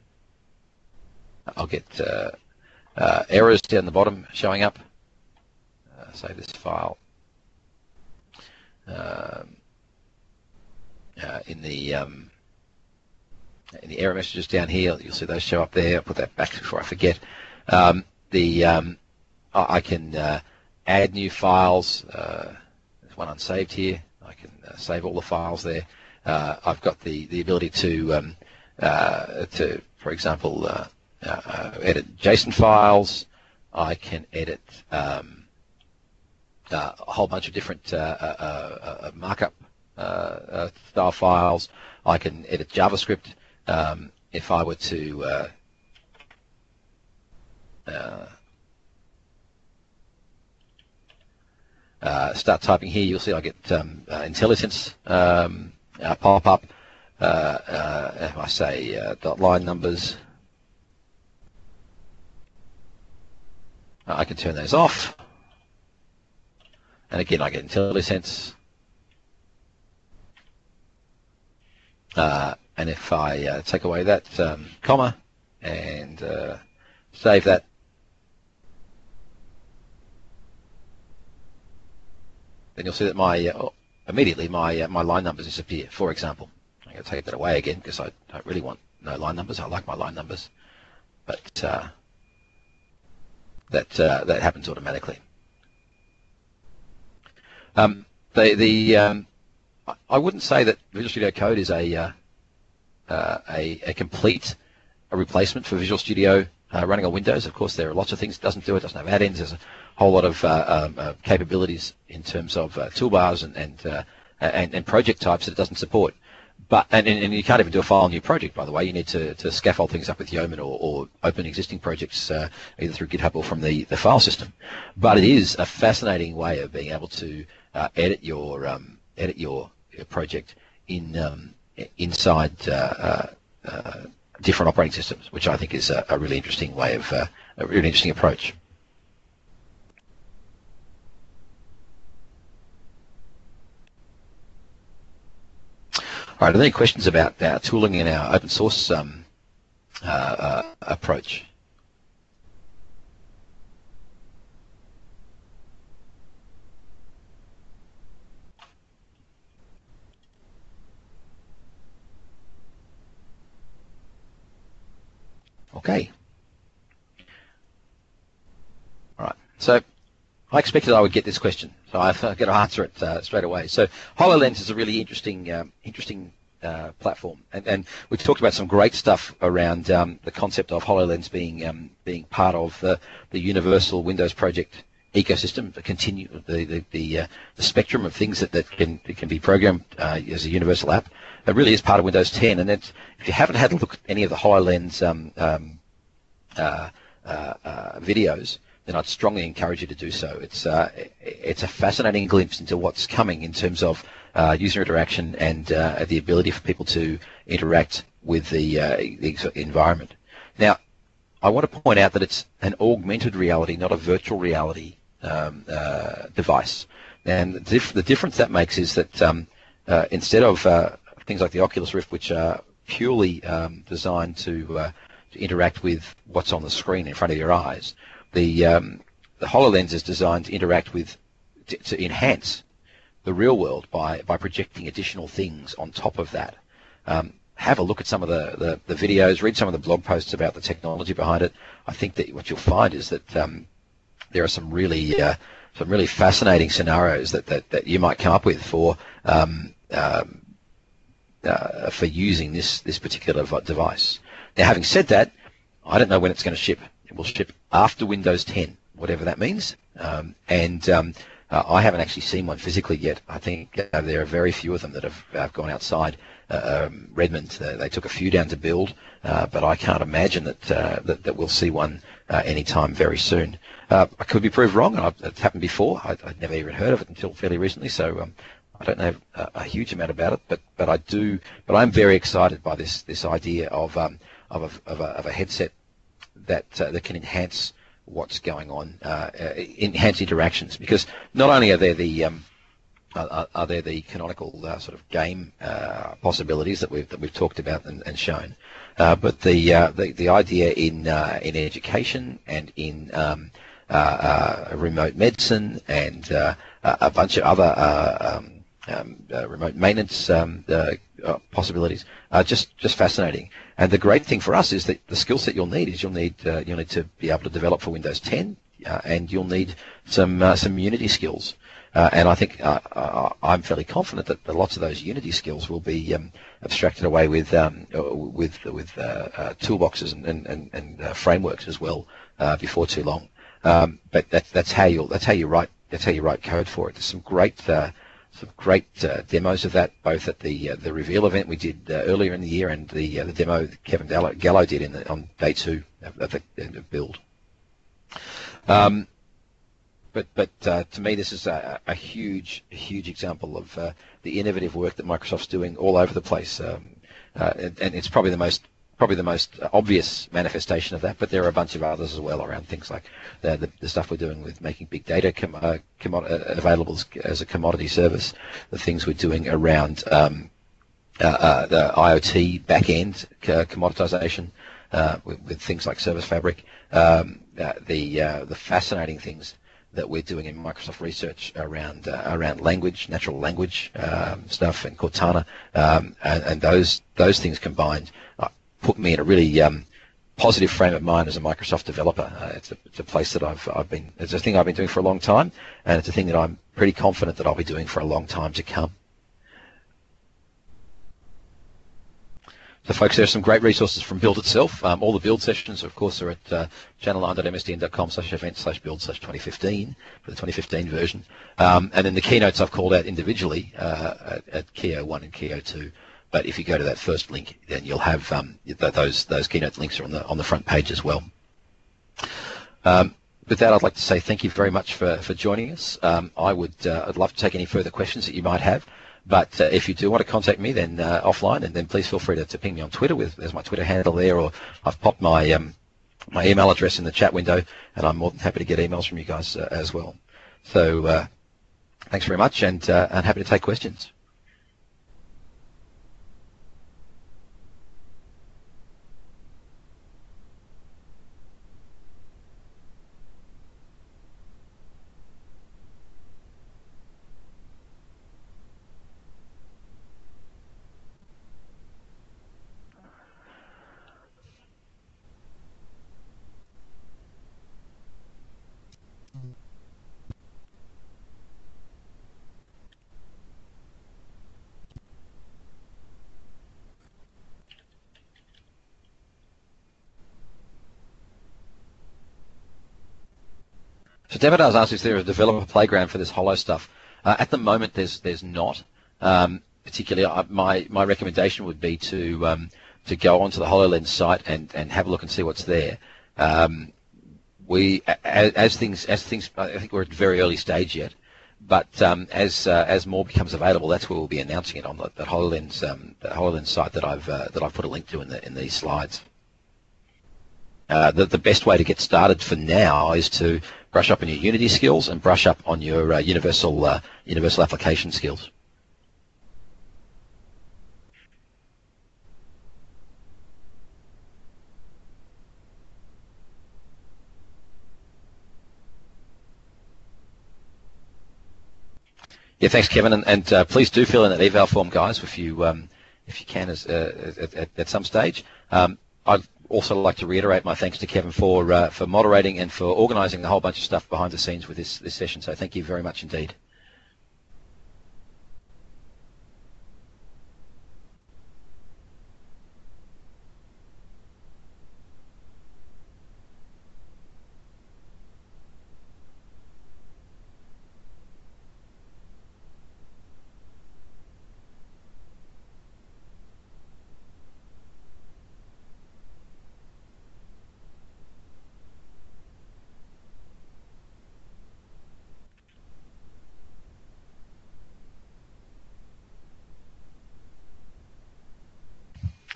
errors down the bottom showing up. Save this file. In the error messages down here, you'll see those show up there. I'll put that back before I forget. I can add new files. There's one unsaved here. I can save all the files there. I've got the ability to for example, edit JSON files. I can edit a whole bunch of different markup style files. I can edit JavaScript. If I were to start typing here, you'll see I get IntelliSense pop up. If I say line numbers, I can turn those off. And again, I get IntelliSense. And if I take away that comma and save that, then you'll see that immediately my line numbers disappear. For example, I'm going to take that away again because I don't really want no line numbers. I like my line numbers, but that happens automatically. I wouldn't say that Visual Studio Code is a complete replacement for Visual Studio running on Windows. Of course, there are lots of things it doesn't do. It doesn't have add-ins. There's a whole lot of capabilities in terms of toolbars and project types that it doesn't support. But and you can't even do a file new project, by the way. You need to scaffold things up with Yeoman or open existing projects either through GitHub or from the file system. But it is a fascinating way of being able to edit your project inside different operating systems, which I think is a really interesting way of a really interesting approach. All right, are there any questions about our tooling and our open source approach? Okay. All right. So I expected I would get this question, so I've got to answer it straight away. So HoloLens is a really interesting platform, and we've talked about some great stuff around the concept of HoloLens being part of the universal Windows project ecosystem, the spectrum of things that can be programmed as a universal app. It really is part of Windows 10, and if you haven't had a look at any of the HoloLens videos, then I'd strongly encourage you to do so. It's a fascinating glimpse into what's coming in terms of user interaction and the ability for people to interact with the environment. Now, I want to point out that it's an augmented reality, not a virtual reality device. And the difference that makes is that instead of things like the Oculus Rift, which are purely designed to interact with what's on the screen in front of your eyes, the HoloLens is designed to interact with, to enhance the real world by projecting additional things on top of that. Have a look at some of the videos, read some of the blog posts about the technology behind it. I think that what you'll find is that there are some really fascinating scenarios that you might come up with for for using this particular device. Now, having said that, I don't know when it's going to ship. It will ship after Windows 10, whatever that means. I haven't actually seen one physically yet. I think there are very few of them that have gone outside Redmond. They took a few down to build, but I can't imagine that we'll see one anytime very soon. I could be proved wrong, and it's happened before. I'd never even heard of it until fairly recently, so I don't know a huge amount about it. But I do. But I'm very excited by this idea of a headset that can enhance what's going on, enhance interactions, because not only are there the canonical sort of game possibilities that we've talked about and shown, but the idea in education and in remote medicine and a bunch of other remote maintenance possibilities are just fascinating. And the great thing for us is that the skill set you'll need to be able to develop for Windows 10, and you'll need some Unity skills. And I think I'm fairly confident that lots of those Unity skills will be abstracted away with toolboxes and frameworks as well before too long. But that's how you write code for it. There's some great demos of that, both at the reveal event we did earlier in the year and the demo that Kevin Gallo did on day 2 of the build. But to me, this is a huge example of the innovative work that Microsoft's doing all over the place, and it's probably the most obvious manifestation of that. But there are a bunch of others as well around things like the stuff we're doing with making big data available as a commodity service, the things we're doing around the IoT back-end commoditization with things like Service Fabric, the fascinating things that we're doing in Microsoft Research around language, natural language stuff, and Cortana, and those things combined put me in a really positive frame of mind as a Microsoft developer. It's a place that it's a thing I've been doing for a long time, and it's a thing that I'm pretty confident that I'll be doing for a long time to come. So, folks, there are some great resources from Build itself. All the build sessions, of course, are at channel9.msdn.com/events/build/2015 for the 2015 version. And then the keynotes I've called out individually at Key 01 and Key 02. But if you go to that first link, then you'll have those keynote links are on the front page as well. With that, I'd like to say thank you very much for joining us. I'd love to take any further questions that you might have. But if you do want to contact me, then offline, and then please feel free to ping me on Twitter. There's my Twitter handle there, or I've popped my my email address in the chat window, and I'm more than happy to get emails from you guys as well. So thanks very much, and I'm happy to take questions. So Demodar's asked, is there a developer playground for this Holo stuff? At the moment, there's not. Particularly, my recommendation would be to go onto the HoloLens site and have a look and see what's there. As things, I think we're at a very early stage yet. But as more becomes available, that's where we'll be announcing it on the HoloLens site that I've put a link to in these slides. The best way to get started for now is to brush up on your Unity skills and brush up on your universal application skills. Yeah, thanks, Kevin, and please do fill in that eval form, guys, if you can at some stage. I'd also like to reiterate my thanks to Kevin for moderating and for organising a whole bunch of stuff behind the scenes with this session. So thank you very much indeed.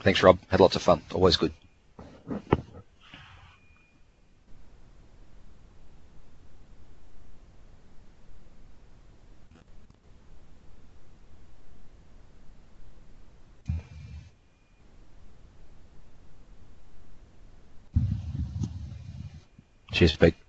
Thanks, Rob. Had lots of fun. Always good. Cheers, Pete.